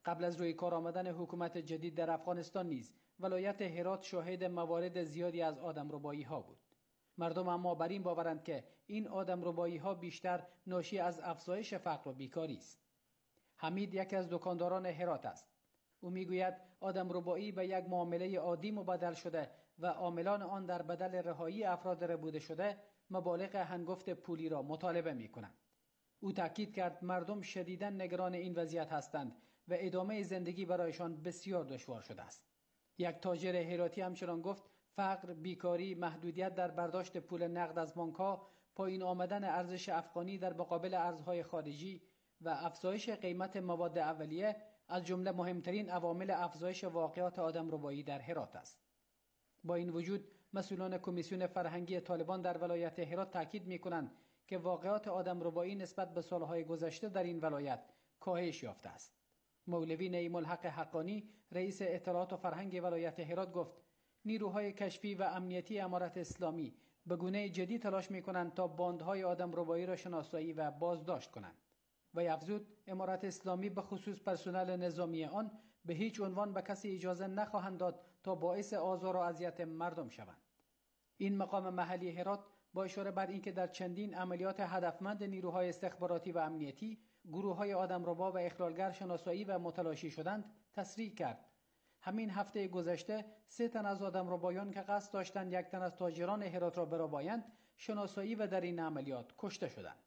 S13: قبل از روی کار آمدن حکومت جدید در افغانستان نیز ولایت هرات شاهد موارد زیادی از آدمربایی ها بود. مردم اما بر این باورند که این آدمربایی ها بیشتر ناشی از افزایش فقر و بیکاری است. حمید یکی از دکانداران هرات است. او میگوید آدمربایی به یک معامله عادی مبدل شده و عاملان آن در بدل رهایی افراد ربوده شده مبالغ هنگفت پولی را مطالبه میکنند. او تاکید کرد مردم شدیداً نگران این وضعیت هستند و ادامه زندگی برایشان بسیار دشوار شده است. یک تاجر هراتی همچنان گفت فقر، بیکاری، محدودیت در برداشت پول نقد از بانک‌ها، پایین آمدن ارزش افغانی در مقابل ارزهای خارجی و افزایش قیمت مواد اولیه از جمله مهمترین عوامل افزایش واقعات آدمربایی در هرات است. با این وجود مسئولان کمیسیون فرهنگی طالبان در ولایت هرات تاکید می‌کنند که واقعات آدمربایی نسبت به سالهای گذشته در این ولایت کاهش یافته است. مولوی نعیم الحق حقانی رئیس اطلاعات و فرهنگ ولایت هرات گفت نیروهای کشفی و امنیتی امارت اسلامی به گونه جدی تلاش می‌کنند تا باندهای آدمربایی را شناسایی و بازداشت کنند. و افزود امارت اسلامی به خصوص پرسنل نظامی آن به هیچ عنوان به کسی اجازه نخواهند داد تا باعث آزار و اذیت مردم شوند. این مقام محلی هرات با اشاره بر اینکه در چندین عملیات هدفمند نیروهای استخباراتی و امنیتی گروه‌های آدمربا و اخلالگر شناسایی و متلاشی شدند تصریح کرد همین هفته گذشته 3 تن از آدمربایان که قصد داشتند 1 تن از تاجران هرات را بربایند شناسایی و در این عملیات کشته شدند.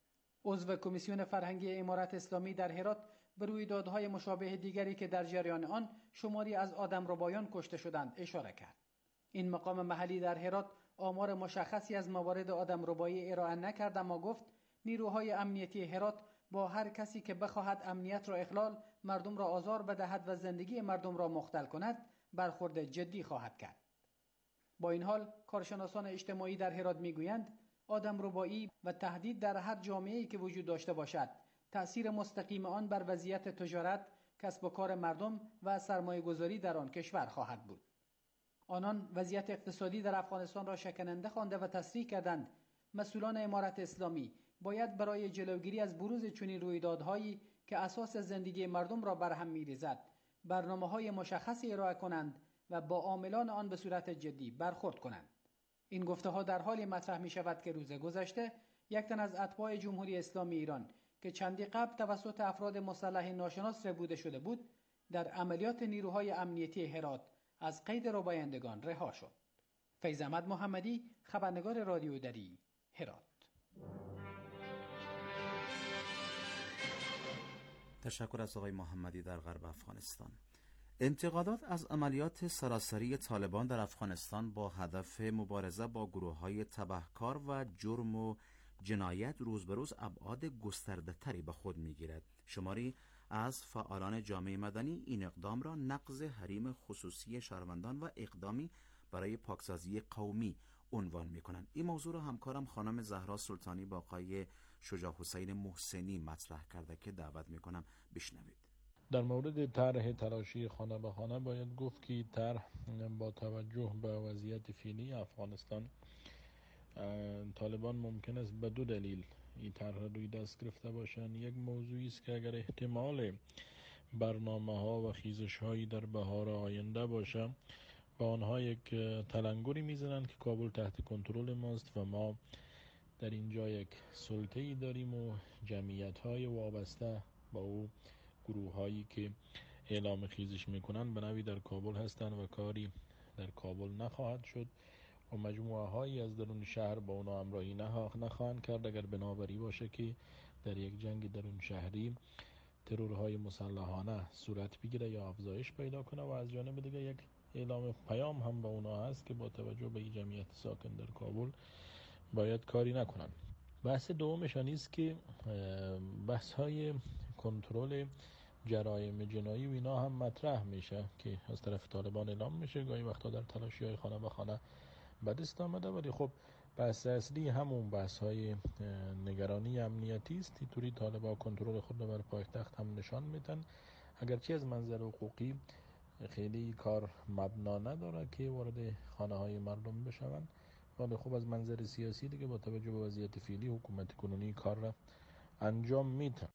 S13: عضو کمیسیون فرهنگی امارت اسلامی در هرات به رویدادهای مشابه دیگری که در جریان آن شماری از آدمربایان کشته شدند اشاره کرد. این مقام محلی در هرات آمار مشخصی از موارد آدمربایی ارائه نکرد اما گفت نیروهای امنیتی هرات با هر کسی که بخواهد امنیت را اخلال، مردم را آزار بدهد و زندگی مردم را مختل کند برخورد جدی خواهد کرد. با این حال کارشناسان اجتماعی در هرات میگویند آدمربایی و تهدید در هر جامعه‌ای که وجود داشته باشد تأثیر مستقیم آن بر وضعیت تجارت، کسب و کار مردم و سرمایه‌گذاری در آن کشور خواهد بود. آنان وضعیت اقتصادی در افغانستان را شکننده خوانده و تصریح کردند مسئولان امارت اسلامی باید برای جلوگیری از بروز چنین رویدادهایی که اساس زندگی مردم را برهم می‌ریزد برنامه‌های مشخصی ارائه کنند و با عاملان آن به صورت جدی برخورد کنند. این گفته‌ها در حالی مطرح می‌شود که روز گذشته 1 تن از اتباع جمهوری اسلامی ایران که چندی قبل توسط افراد مسلح ناشناس ربوده شده بود در عملیات نیروهای امنیتی هرات از قید ربایندگان رها شد. فیض احمد محمدی، خبرنگار رادیو دری، هرات.
S5: تشکر از آقای محمدی در غرب افغانستان. انتقادات از عملیات سراسری طالبان در افغانستان با هدف مبارزه با گروه‌های تبهکار و جرم و جنایت روز به روز ابعاد گسترده‌تری به خود می‌گیرد. شماری از فعالان جامعه مدنی این اقدام را نقض حریم خصوصی شهروندان و اقدامی برای پاکسازی قومی عنوان می‌کنند. این موضوع را همکارم خانم زهرا سلطانی با آقای شجاع حسین محسنی مطرح کرده که دعوت می‌کنم بشنوید.
S14: در مورد طرح تلاشی خانه به خانه باید گفت که طرح با توجه به وضعیت فعلی افغانستان طالبان ممکن است به 2 دلیل این طرح روی دست گرفته باشند. یک موضوعی است که اگر احتمال برنامه‌ها و خیزش‌هایی در بهار آینده باشه با آنها یک تلنگری میزنند که کابل تحت کنترل ماست و ما در اینجا یک سلطه‌ای داریم و جمعیت‌های وابسته با او گروه‌هایی که اعلام خیزش میکنند به نوعی در کابل هستند و کاری در کابل نخواهد شد و مجموعه هایی از درون شهر با اونا همراهی نخواهند کرد اگر بنابری باشه که در یک جنگ درون شهری ترورهای مسلحانه صورت بگیره یا افزایش پیدا کنه و از جانب دیگه یک اعلام پیام هم با اونا هست که با توجه به این جمعیت ساکن در کابل باید کاری نکنن. بحث دومشان است که بحث های کنترل جرایم جنایی و اینا هم مطرح میشه که از طرف طالبان اعلام میشه، گاهی وقتا در تلاشی های خانه به خانه به دست آمده، ولی خب بحث اصلی همون بحث های نگرانی امنیتی است. اینطوری طالبان کنترل خود رو بر پایتخت هم نشان میدن، اگرچه از منظر حقوقی خیلی کار مبنا نداره که وارد خانه های مردم بشوند، ولی خب از منظر سیاسی دیگه با توجه به وضعیت فعلی حکومت کنونی کار را انجام میده.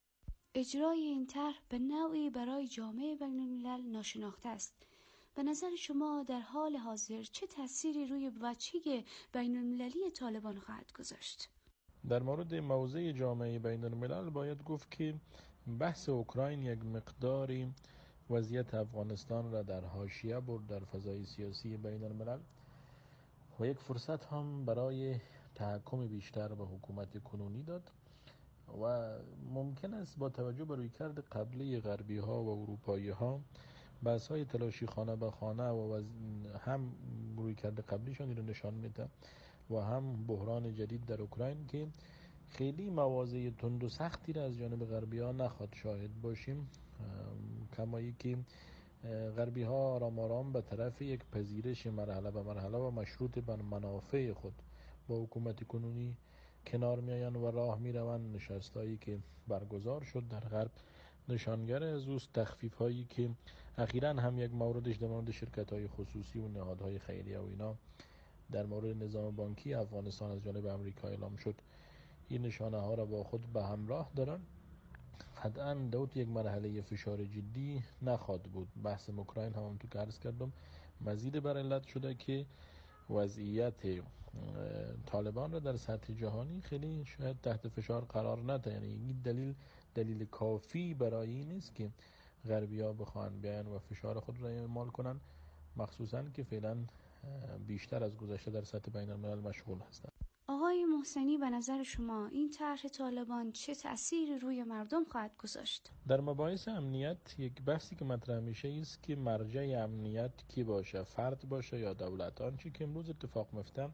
S15: اجرای این طرح به نوعی برای جامعه بین‌الملل ناشناخته است. به نظر شما در حال حاضر چه تأثیری روی وجهه بین‌المللی طالبان خواهد گذاشت؟
S14: در مورد موضع جامعه بین‌الملل باید گفت که بحث اوکراین یک مقداری وضعیت افغانستان را در حاشیه برد در فضای سیاسی بین‌الملل و یک فرصت هم برای تحکم بیشتر به حکومت کنونی داد و ممکن است با توجه به رویکرد قبلی غربی ها و اروپایی ها بحث های تلاشی خانه به خانه و هم رویکرد قبلیشان رو نشان میده و هم بحران جدید در اوکراین که خیلی مواضع تند و سختی را از جانب غربی ها نخواد شاهد باشیم، کمایی که غربی ها آرام آرام به طرف یک پذیرش مرحله به مرحله و مشروط بر منافع خود با حکومت کنونی کنار میآیند و راه میروند. نشستایی که برگزار شد در غرب نشانگر از اوست، تخفیف هایی که اخیراً هم یک موردش در مورد شرکت های خصوصی و نهادهای خیریه و اینا در مورد نظام بانکی افغانستان از جانب امریکا اعلام شد. این نشانه ها را با خود به همراه دارن. قطعاً دوت یک مرحله فشار جدی نخواهد بود. بحث اوکراین هم تو که عرض کردم مزید بر علت شده که وضعیت طالبان را در سطح جهانی خیلی شاید تحت فشار قرار نده. یعنی این دلیل کافی برای این نیست که غربی‌ها بخوان بیان و فشار خود را اعمال کنن، مخصوصاً که فعلا بیشتر از گذشته در سطح بین‌الملل مشغول هستند.
S15: آقای محسنی، به نظر شما این طرح طالبان چه تأثیری روی مردم خواهد گذاشت؟
S14: در مباحث امنیت یک بحثی که مطرح میشه است که مرجع امنیت کی باشه، فرد باشه یا دولت. آنچه که امروز اتفاق میفته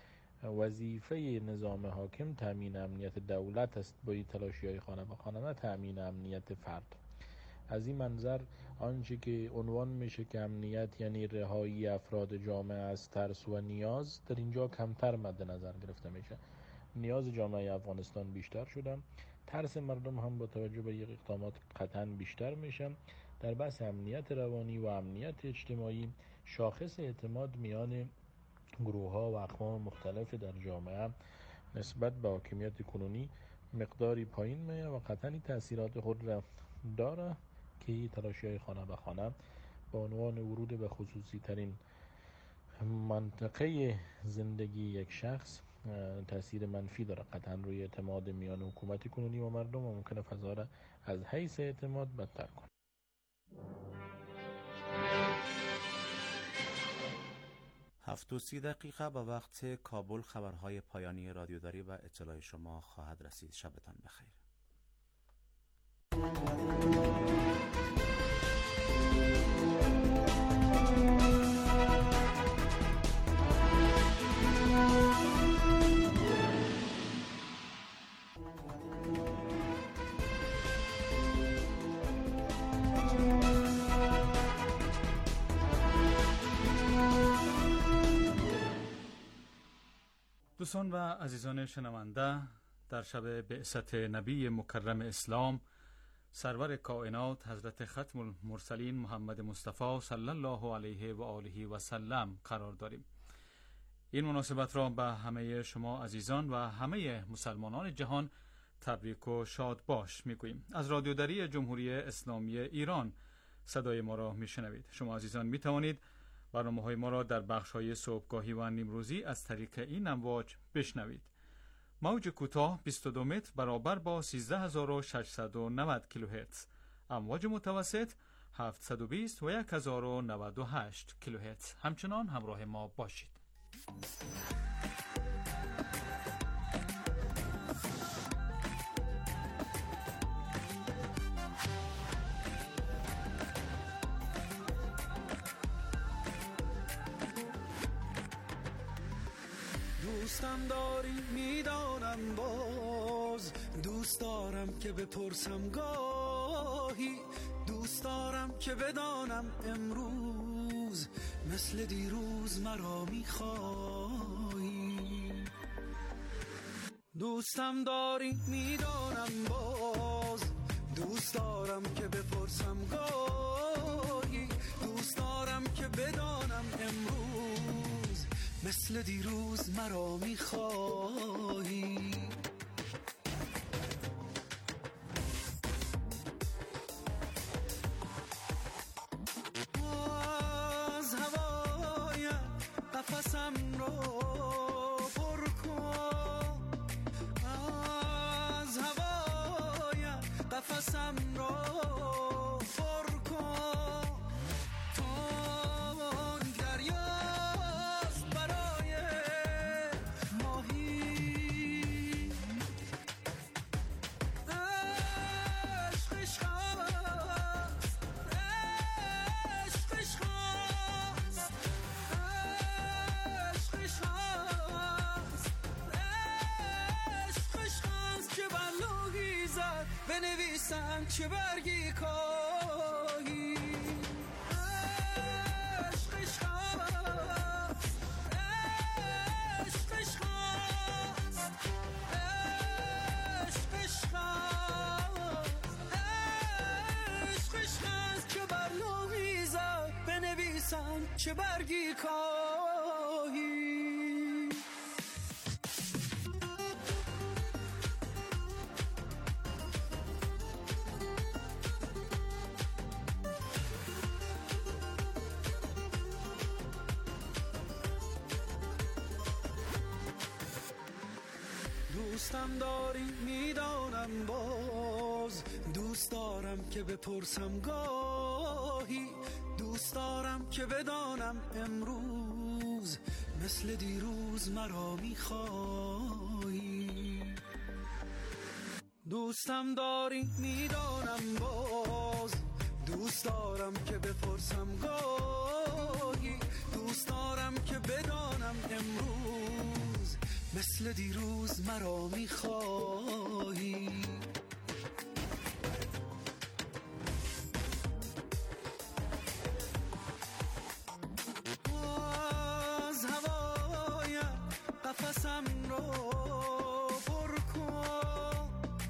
S14: وظیفه نظام حاکم تامین امنیت دولت است با تلاشی‌های خانه به خانه، نه تامین امنیت فرد. از این منظر آنچه که عنوان میشه که امنیت یعنی رهایی افراد جامعه از ترس و نیاز، در اینجا کمتر مد نظر گرفته میشه. نیاز جامعه افغانستان بیشتر شده، ترس مردم هم با توجه به یک اقدامات قطعاً بیشتر میشه. در بحث امنیت روانی و امنیت اجتماعی شاخص اعتماد میان گروه‌ها و اقوام مختلف در جامعه نسبت به حاکمیت کنونی مقداری پایین میاد و قطعاً تأثیرات خود را داره که تلاشی‌های خانه به خانه با عنوان ورود به خصوصی ترین منطقه زندگی یک شخص تأثیر منفی داره قطعاً روی اعتماد میان حکومت کنونی و مردم و ممکنه فضا را از حیث اعتماد بدتر کنه.
S5: 7:30 به وقت کابل خبرهای پایانی رادیوداری و اطلاع شما خواهد رسید. شبتان بخیر.
S4: دوستان و عزیزان شنونده، در شب بعثت نبی مکرم اسلام سرور کائنات حضرت ختم المرسلین محمد مصطفی صلی الله علیه و آله و سلم قرار داریم. این مناسبت را به همه شما عزیزان و همه مسلمانان جهان تبریک و شاد باش میگوییم. از رادیوداری جمهوری اسلامی ایران صدای ما را میشنوید. شما عزیزان میتوانید برنامه‌های ما را در بخش‌های صبحگاهی و نیمروزی از طریق این امواج بشنوید. موج کوتاه 22 متر برابر با 13690 کیلوهرتز، امواج متوسط 720 و 1098 کیلوهرتز. همچنان همراه ما باشید.
S2: دوستم داری میدانم، باز دوست دارم که بپرسم گاهی، دوست دارم که بدانم امروز مثل دیروز مرا میخوایی. دوستم داری میدانم، باز دوست دارم که بپرسم گاهی، دوست دارم که بدانم امروز مثل دیروز مرا میخوایی. بنویسم چه برگی کاهی. چه برگی کاهی. دوستم داری میدانم، باز دوست دارم که بپرسم گاهی، دوست دارم که بدانم امروز مثل دیروز مرا میخوایی. دوستم داری میدانم، باز دوست دارم که بپرسم گاهی، دوست دارم که بدانم امروز مثل دیروز مرا میخوایی. قفسم رو پر کن،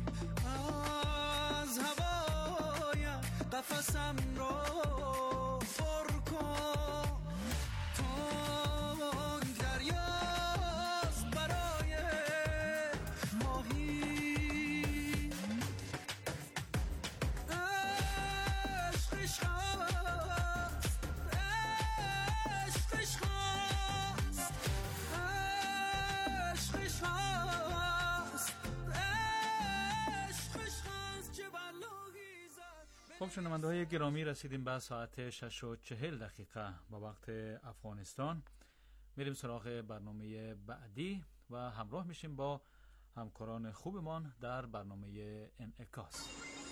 S2: از هوای قفسم رو پر کن. تو دریاست برای ماهی، عشق عشق است، عشق عشق
S4: خب شنونده های گرامی، رسیدیم به ساعت 6:40 با وقت افغانستان. میریم سراغ برنامه بعدی و همراه میشیم با همکاران خوبمان در برنامه انعکاس.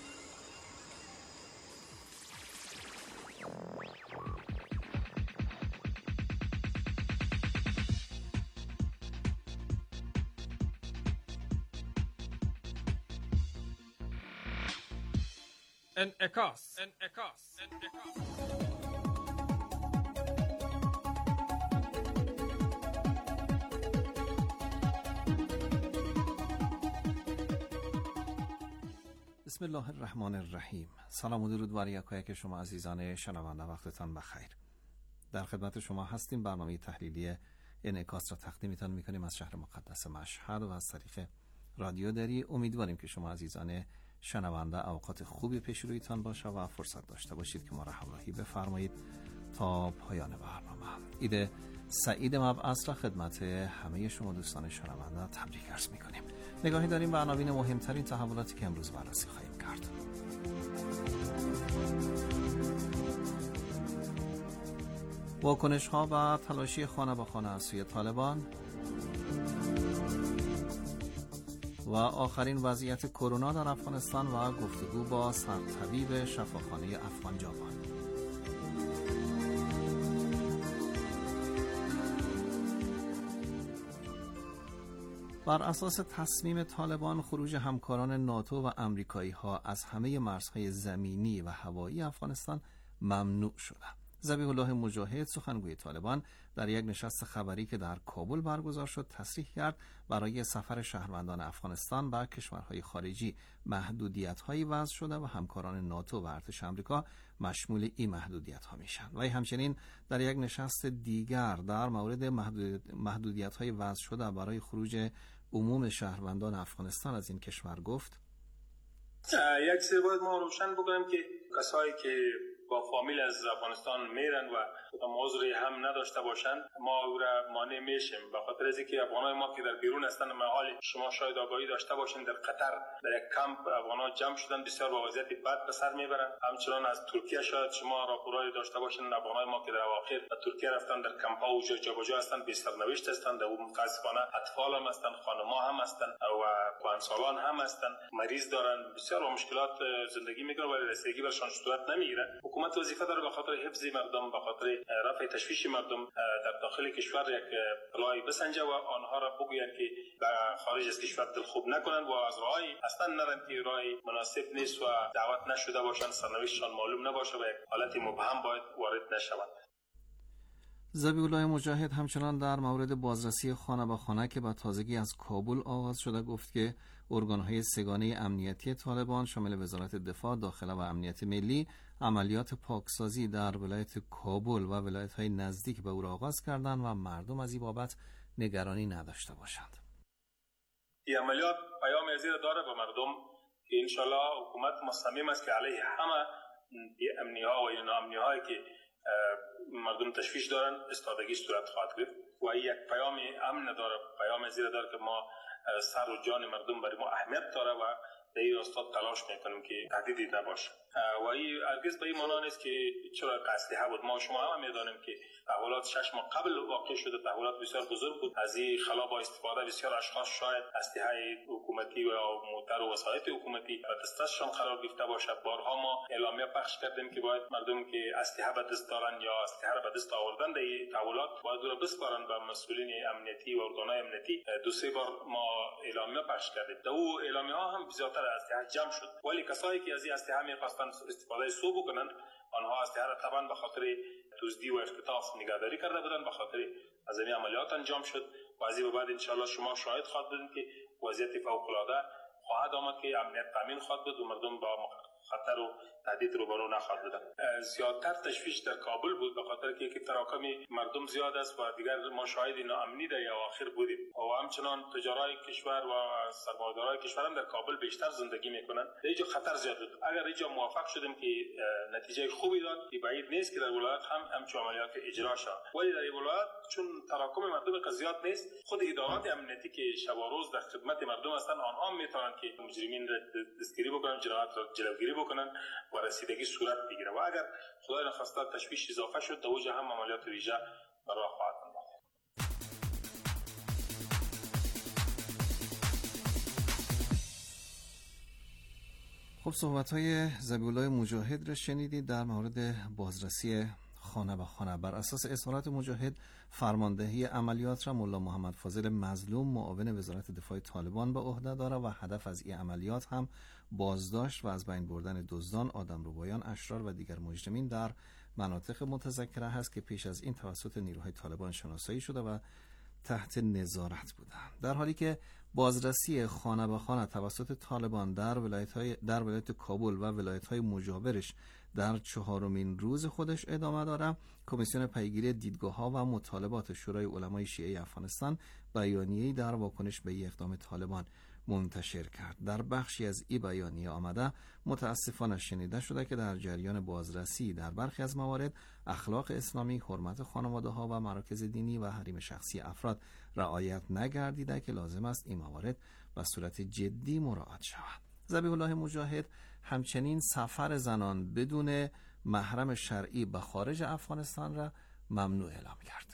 S12: انعکاس.
S16: بسم الله الرحمن الرحیم. سلام و درود بر یکایک شما عزیزان شنونده، وقتتان بخیر. در خدمت شما هستیم. برنامه تحلیلی انعکاس را تقدیمتان میکنیم از شهر مقدس مشهد و از طریق رادیو دری. امیدواریم که شما عزیزان شنونده اوقات خوبی پیش رویتان باشه و فرصت داشته باشید که ما را همراهی بفرمایید تا پایان برنامه. عید سعید مبعث را خدمت همه شما دوستان شنونده تبریک عرض میکنیم. نگاهی داریم به عناوین مهمترین تحولاتی که امروز بررسی خواهیم کرد. واکنش ها و تلاشی خانه به خانه از سوی طالبان و آخرین وضعیت کرونا در افغانستان و گفتگو با سرطبیب شفاخانه افغان جاوان. بر اساس تصمیم طالبان، خروج همکاران ناتو و امریکایی ها از همه مرزهای زمینی و هوایی افغانستان ممنوع شده. ذبیح الله مجاهد، سخنگوی طالبان، در یک نشست خبری که در کابل برگزار شد تصریح کرد برای سفر شهروندان افغانستان به کشورهای خارجی محدودیت‌هایی وضع شده و همکاران ناتو و ارتش آمریکا مشمول این محدودیت‌ها میشن. و همچنین در یک نشست دیگر در مورد محدودیت‌های وضع شده برای خروج عموم شهروندان افغانستان از این کشور گفت:
S17: یک چیز باید ما روشن بکنیم که کسایی که با فامیل از افغانستان میرن و عذری هم نداشته باشند، ما او را مانع میشیم. به خاطر از اینکه افغانای ما که در بیرون هستند، محال شما شاید آگاهی داشته باشین در قطر در یک کمپ افغانا جمع شدن، بسیار با وضعیت بد به سر میبرن. همچنان از ترکیه شاید شما راپورای داشته باشین، افغانای ما که در اواخر به ترکیه رفتن، در کمپ‌ها و جابجا هستند، بی سرنوشت هستند. در اون متاسفانه اطفال هم هستند، خانم‌ها هم هستند و کهنسالان هم هستند، مریض دارن، بسیار با مشکلات زندگی میکنن ولی رسیدگی برشان صورت نمیگیره. حکومت وظیفه داره به خاطر حفظ مردم، به خاطر رفع تشویش مردم در داخل کشور یک پلای بسنجه و آنها را بگویند که به خارج از کشور دلخوب نکنند و از راهی اصلا نرن که راه مناسب نیست و دعوت نشده باشند، سرنوشتشان معلوم نباشه و یک حالت مبهم باید وارد نشوند.
S16: ذبیح الله مجاهد همچنان در مورد بازرسی خانه به خانه که به تازگی از کابل آغاز شده گفت که ارگان‌های سگانه امنیتی طالبان شامل وزارت دفاع، داخله و امنیت ملی عملیات پاکسازی در ولایت کابل و ولایت‌های نزدیک به او را آغاز کردند و مردم از این بابت نگرانی نداشته باشند.
S17: این عملیات پیام ازی را داره به مردم که انشالله حکومت مصمم است که علیه همه امنی‌ها و ناامنی‌هایی که مردم تشویش دارن استادگی صورت خواهد گرفت و یک پیام امن داره، پیام ازی را داره که ما سر و جان مردم برای ما اهمیت داره و در این راستا تلاش میکنیم که تهدیدی نباشه و این هرگز به این معنا نیست که چرا اسلحه بود. ما شما هم میدانیم که تحولات 6 ماه قبل واقع شده، تحولات بسیار بزرگ بود. از این خلا با استفاده بسیار اشخاص شاید اسلحه حکومتی و موتر و وسایط حکومتی به دستشان قرار گرفته باشه. بارها ما اعلامیه پخش کردیم که باید مردم که اسلحه به دست دارن یا اسلحه را به دست آوردن در این تحولات باید رو بسپارن به مسئولین امنیتی و ارگان‌های امنیتی. دو سه بار ما اعلامیه پخش کردیم. در اون اعلامیه ها هم زیادتر اسلحه جمع شد، ولی کسایی که از این اسلحه می‌خواستن استفاده سو بکنند آنها اسلحه را طبعا به خاطر دزدی و اختطاف نگهداری کرده بودند، به خاطر از این عملیات انجام شد و از این بعد انشالله شما شاهد خواهد بودید که وضعیت فوق‌العاده خواهد آمد که امنیت تامین خواهد بود و مردم با خطر و تهدید روبرو نخواهد بودن. زیادتر تشویش در کابل بود به خاطر که تراکم مردم زیاد است و دیگر ما شاهد ناامنی در اواخر بودیم و همچنان تجارای کشور و سرمایه‌دارای کشور هم در کابل بیشتر زندگی میکنند. در اینجا خطر زیاد بود. اگر اینجا موفق شدیم که نتیجه خوبی داد، بعید نیست که در ولایت هم همچون عملیات اجرا شود. ولی در ولایت چون تراکم مردم زیاد نیست، خود ادارات امنیتی که شب و روز در خدمت مردم هستند آنها میتونن که مجرمین را دستگیری بکنن، جنایات را جلوگیری بکنن و رسیدگی صورت بگیره و اگر خدای نخواسته تشویش اضافه شد در اوج هم عملیات ویژه برای خواهد انداخت.
S16: خب صحبت‌های ذبیح الله مجاهد را شنیدید در مورد بازرسی خانه به خانه. بر اساس اظهارات مجاهد فرماندهی عملیات را ملا محمد فاضل مظلوم معاون وزارت دفاع طالبان به عهده دارد و هدف از این عملیات هم بازداشت و از بین بردن دزدان، آدمربایان، اشرار و دیگر مجرمین در مناطق متذکره هست که پیش از این توسط نیروهای طالبان شناسایی شده و تحت نظارت بودند. در حالی که بازرسی خانه به خانه توسط طالبان در ولایت کابل و ولایت‌های مجاورش در 4مین روز خودش ادامه دارد، کمیسیون پیگیری دیدگاه‌ها و مطالبات شورای علمای شیعه افغانستان بیانیه‌ای در واکنش به اقدام طالبان منتشر کرد. در بخشی از این بیانیه آمده متاسفانه شنیده شده که در جریان بازرسی در برخی از موارد اخلاق اسلامی، حرمت خانواده‌ها و مراکز دینی و حریم شخصی افراد رعایت نگردیده که لازم است این موارد به صورت جدی مراعات شود. ذبیح الله مجاهد همچنین سفر زنان بدون محرم شرعی به خارج افغانستان را ممنوع اعلام کرد.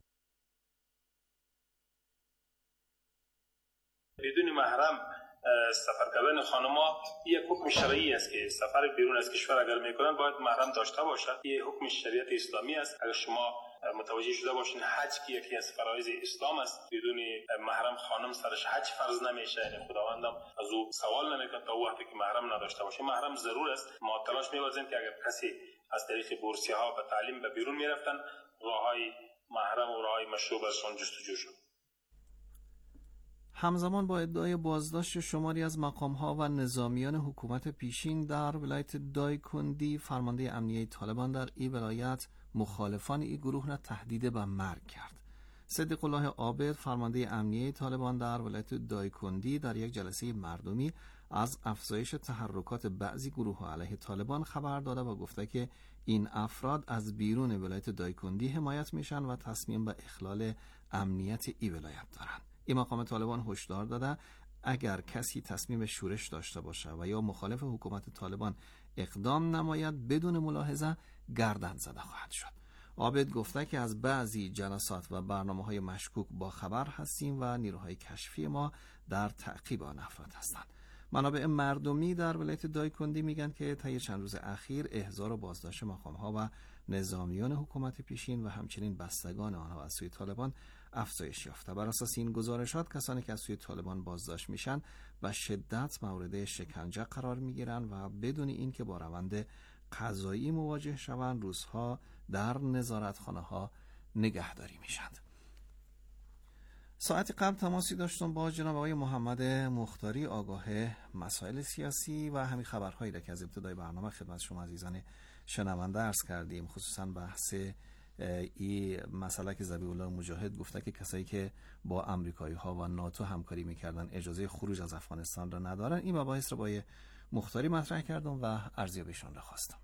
S17: بدون محرم سفر کردن خانم‌ها یک حکم شرعی است که سفر بیرون از کشور اگر میکنن باید محرم داشته باشد. یک حکم شریعت اسلامی است. اگر شما متوجه شده باشین حج که یکی از فرایض اسلام است، بدون محرم خانم سرش حج فرض نمیشه، یعنی خداوندم از او سوال نمیکنه تا وقتی که محرم نداشته باشه. محرم ضرور است. ما تلاش می‌ورزیم که اگر کسی از طریق بورسیه‌ها به تعلیم به بیرون میرفتن، راههای محرم و راههای مشروع ازشان جستجو شد.
S16: همزمان با ادعای بازداشت شماری از مقام‌ها و نظامیان حکومت پیشین در ولایت دایکندی، فرمانده امنیه طالبان در این ولایت مخالفان این گروه را تهدید به مرگ کرد. صدیق الله عابد، فرمانده امنیه طالبان در ولایت دایکندی، در یک جلسه مردمی از افزایش تحرکات بعضی گروه‌ها علیه طالبان خبر داده و گفته که این افراد از بیرون ولایت دایکندی حمایت میشن و تصمیم به اخلال امنیت این ولایت دارند. این مقام طالبان هشدار داده اگر کسی تصمیم شورش داشته باشه و یا مخالف حکومت طالبان اقدام نماید بدون ملاحظه گردن زده خواهد شد. عابد گفته که از بعضی جلسات و برنامه‌های مشکوک با خبر هستیم و نیروهای کشفی ما در تعقیب آن افراد هستند. منابع مردمی در ولایت دایکندی میگن که طی چند روز اخیر احضار و بازداشت مقام‌ها و نظامیان حکومت پیشین و همچنین بستگان آنها از سوی طالبان افزایش یافته. بر اساس این گزارشات کسانی که از سوی طالبان بازداشت میشن به شدت مورد شکنجه قرار میگیرن و بدون اینکه با روند قضایی مواجه شوند روزها در نظارتخانه ها نگهداری میشند. ساعتی قبل تماسی داشتم با جناب آقای محمد مختاری آگاه مسائل سیاسی و همین خبرهایی را که از ابتدای برنامه خدمت شما عزیزان شنونده عرض کردیم، خصوصا بحث این مسئله که ذبیح الله مجاهد گفته که کسایی که با امریکایی ها و ناتو همکاری میکردن اجازه خروج از افغانستان را ندارن. این مباحث را با مختاری مطرح کردم و ارزیابیشون را خواستم.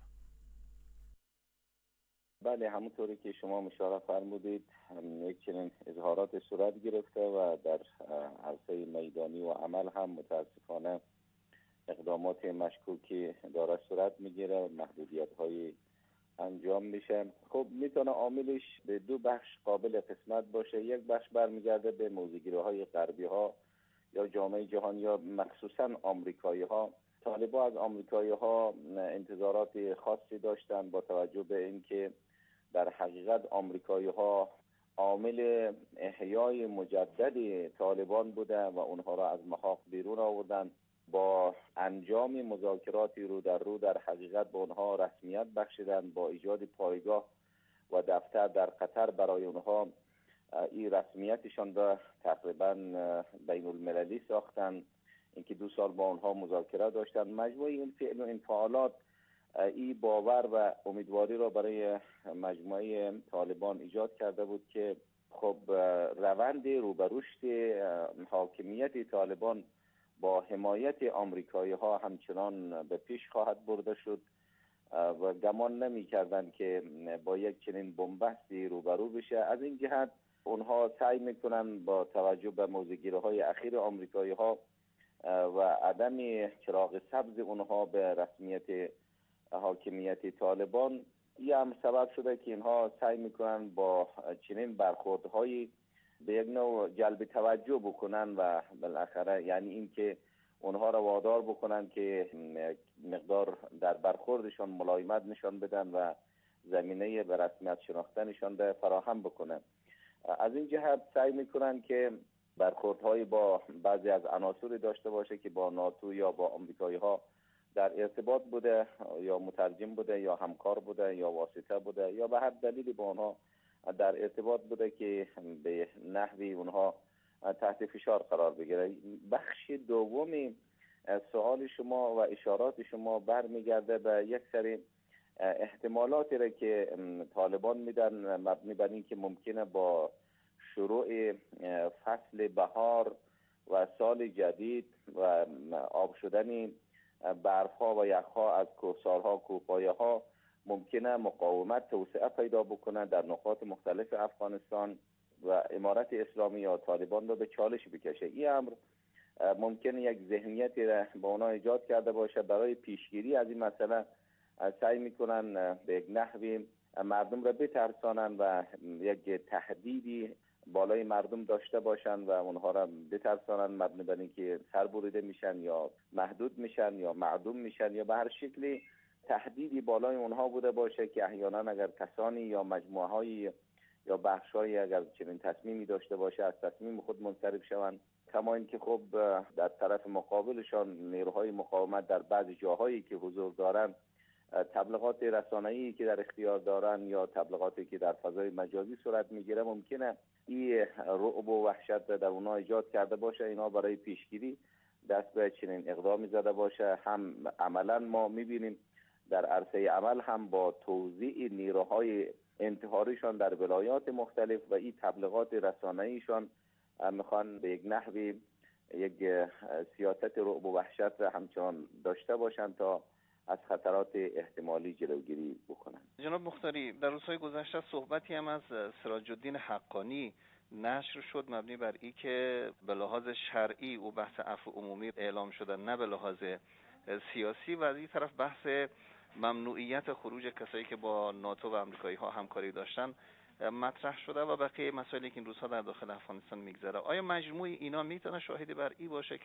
S18: بله، همونطوری که شما اشاره فرمودید یک چنین اظهارات صورت گرفته و در عرصه میدانی و عمل هم متاسفانه اقدامات مشکوکی داره صورت میگیره، محدودیت های انجام میشه. خب میتونه عاملش به دو بخش قابل قسمت باشه. یک بخش برمیگرده به موضوعگیری های غربی ها یا جامعه جهانی یا مخصوصا آمریکایی ها. طالبان از آمریکایی ها انتظارات خاصی داشتن با توجه به اینکه در حقیقت آمریکایی ها عامل احیای مجدد طالبان بوده و اونها را از محاق بیرون آوردن. با انجام مذاکراتی رو در حقیقت به اونها رسمیت بخشیدن، با ایجاد پایگاه و دفتر در قطر برای اونها این رسمیتشان را تقریبا بین المللی ساختن. اینکه 2 سال با اونها مذاکره داشتن. مجموع این فعل و این فعالات این باور و امیدواری را برای مجموعه طالبان ایجاد کرده بود که خب روند رو به رشد حاکمیت طالبان با حمایت آمریکایی ها همچنان به پیش خواهد برده شد و گمان نمی کردن که با یک چنین بنبستی روبرو بشه. از این جهت اونها سعی میکنن با توجه به موضوعگیری های اخیر آمریکایی ها و عدم چراغ سبز اونها به رسمیت حاکمیت طالبان، این هم سبب شده که اینها سعی میکنن با چنین برخوردهایی به یک نوع جلب توجه بکنن و بالاخره یعنی این که اونها را وادار بکنن که مقدار در برخوردشان ملایمت نشان بدن و زمینه به رسمیت شناختنشان را فراهم بکنن. از این جهت سعی میکنن که برخوردهایی با بعضی از عناصر داشته باشه که با ناتو یا با آمریکایی ها در ارتباط بوده یا مترجم بوده یا همکار بوده یا واسطه بوده یا به هر دلیلی با اونها در ارتباط بوده که به نحوی اونها تحت فشار قرار بگیره. بخش دومی سوال شما و اشارات شما برمیگرده به یک سری احتمالاتی را که طالبان میدن مبنی بر این که ممکنه با شروع فصل بهار و سال جدید و آب شدن برفها و یخها از کوهسارها کوهپایه ها ممکنه مقاومت توسعه پیدا بکنه در نقاط مختلف افغانستان و امارت اسلامی یا طالبان رو به چالش بکشه. این امر ممکنه یک ذهنیتی را با اونا ایجاد کرده باشه. برای پیشگیری از این مسئله سعی میکنن به یک نحوی مردم را بترسانن و یک تهدیدی بالای مردم داشته باشن و اونها را بترسانن مبنی بر اینکه سربریده میشن یا محدود میشن یا معدوم میشن یا به هر شکلی تهدیدی بالای اونها بوده باشه که احیانا اگر کسانی یا مجموعه های یا بخشایی اگر چنین تصمیمی داشته باشه از تصمیم خود منصرف شوند. کما اینکه خب در طرف مقابلشان نیروهای مقاومت در بعضی جاهایی که حضور دارن تبلیغات رسانه‌ای که در اختیار دارن یا تبلیغاتی که در فضای مجازی صورت میگیره ممکنه این رعب و وحشت در اونها ایجاد کرده باشه. اینا برای پیشگیری دست به چنین اقدامی زده باشه. هم عملا ما میبینیم در عرصه عمل هم با توزیع نیروهای انتحاریشان در ولایات مختلف و این تبلیغات رسانه‌ایشان میخوان به یک نحوی یک سیاست رعب و وحشت را همچنان داشته باشن تا از خطرات احتمالی جلوگیری بکنن.
S19: جناب مختاری، در روزهای گذشته صحبتی هم از سراج الدین حقانی نشر شد مبنی بر این که به لحاظ شرعی او بحث عفو عمومی اعلام شده نه به لحاظ سیاسی و از این طرف بحث ممنوعیت خروج کسایی که با ناتو و آمریکایی ها همکاری داشتن مطرح شده و بقیه مسائلی که این روزها در داخل افغانستان میگذره. آیا مجموع اینا میتونه شاهدی بر این باشه که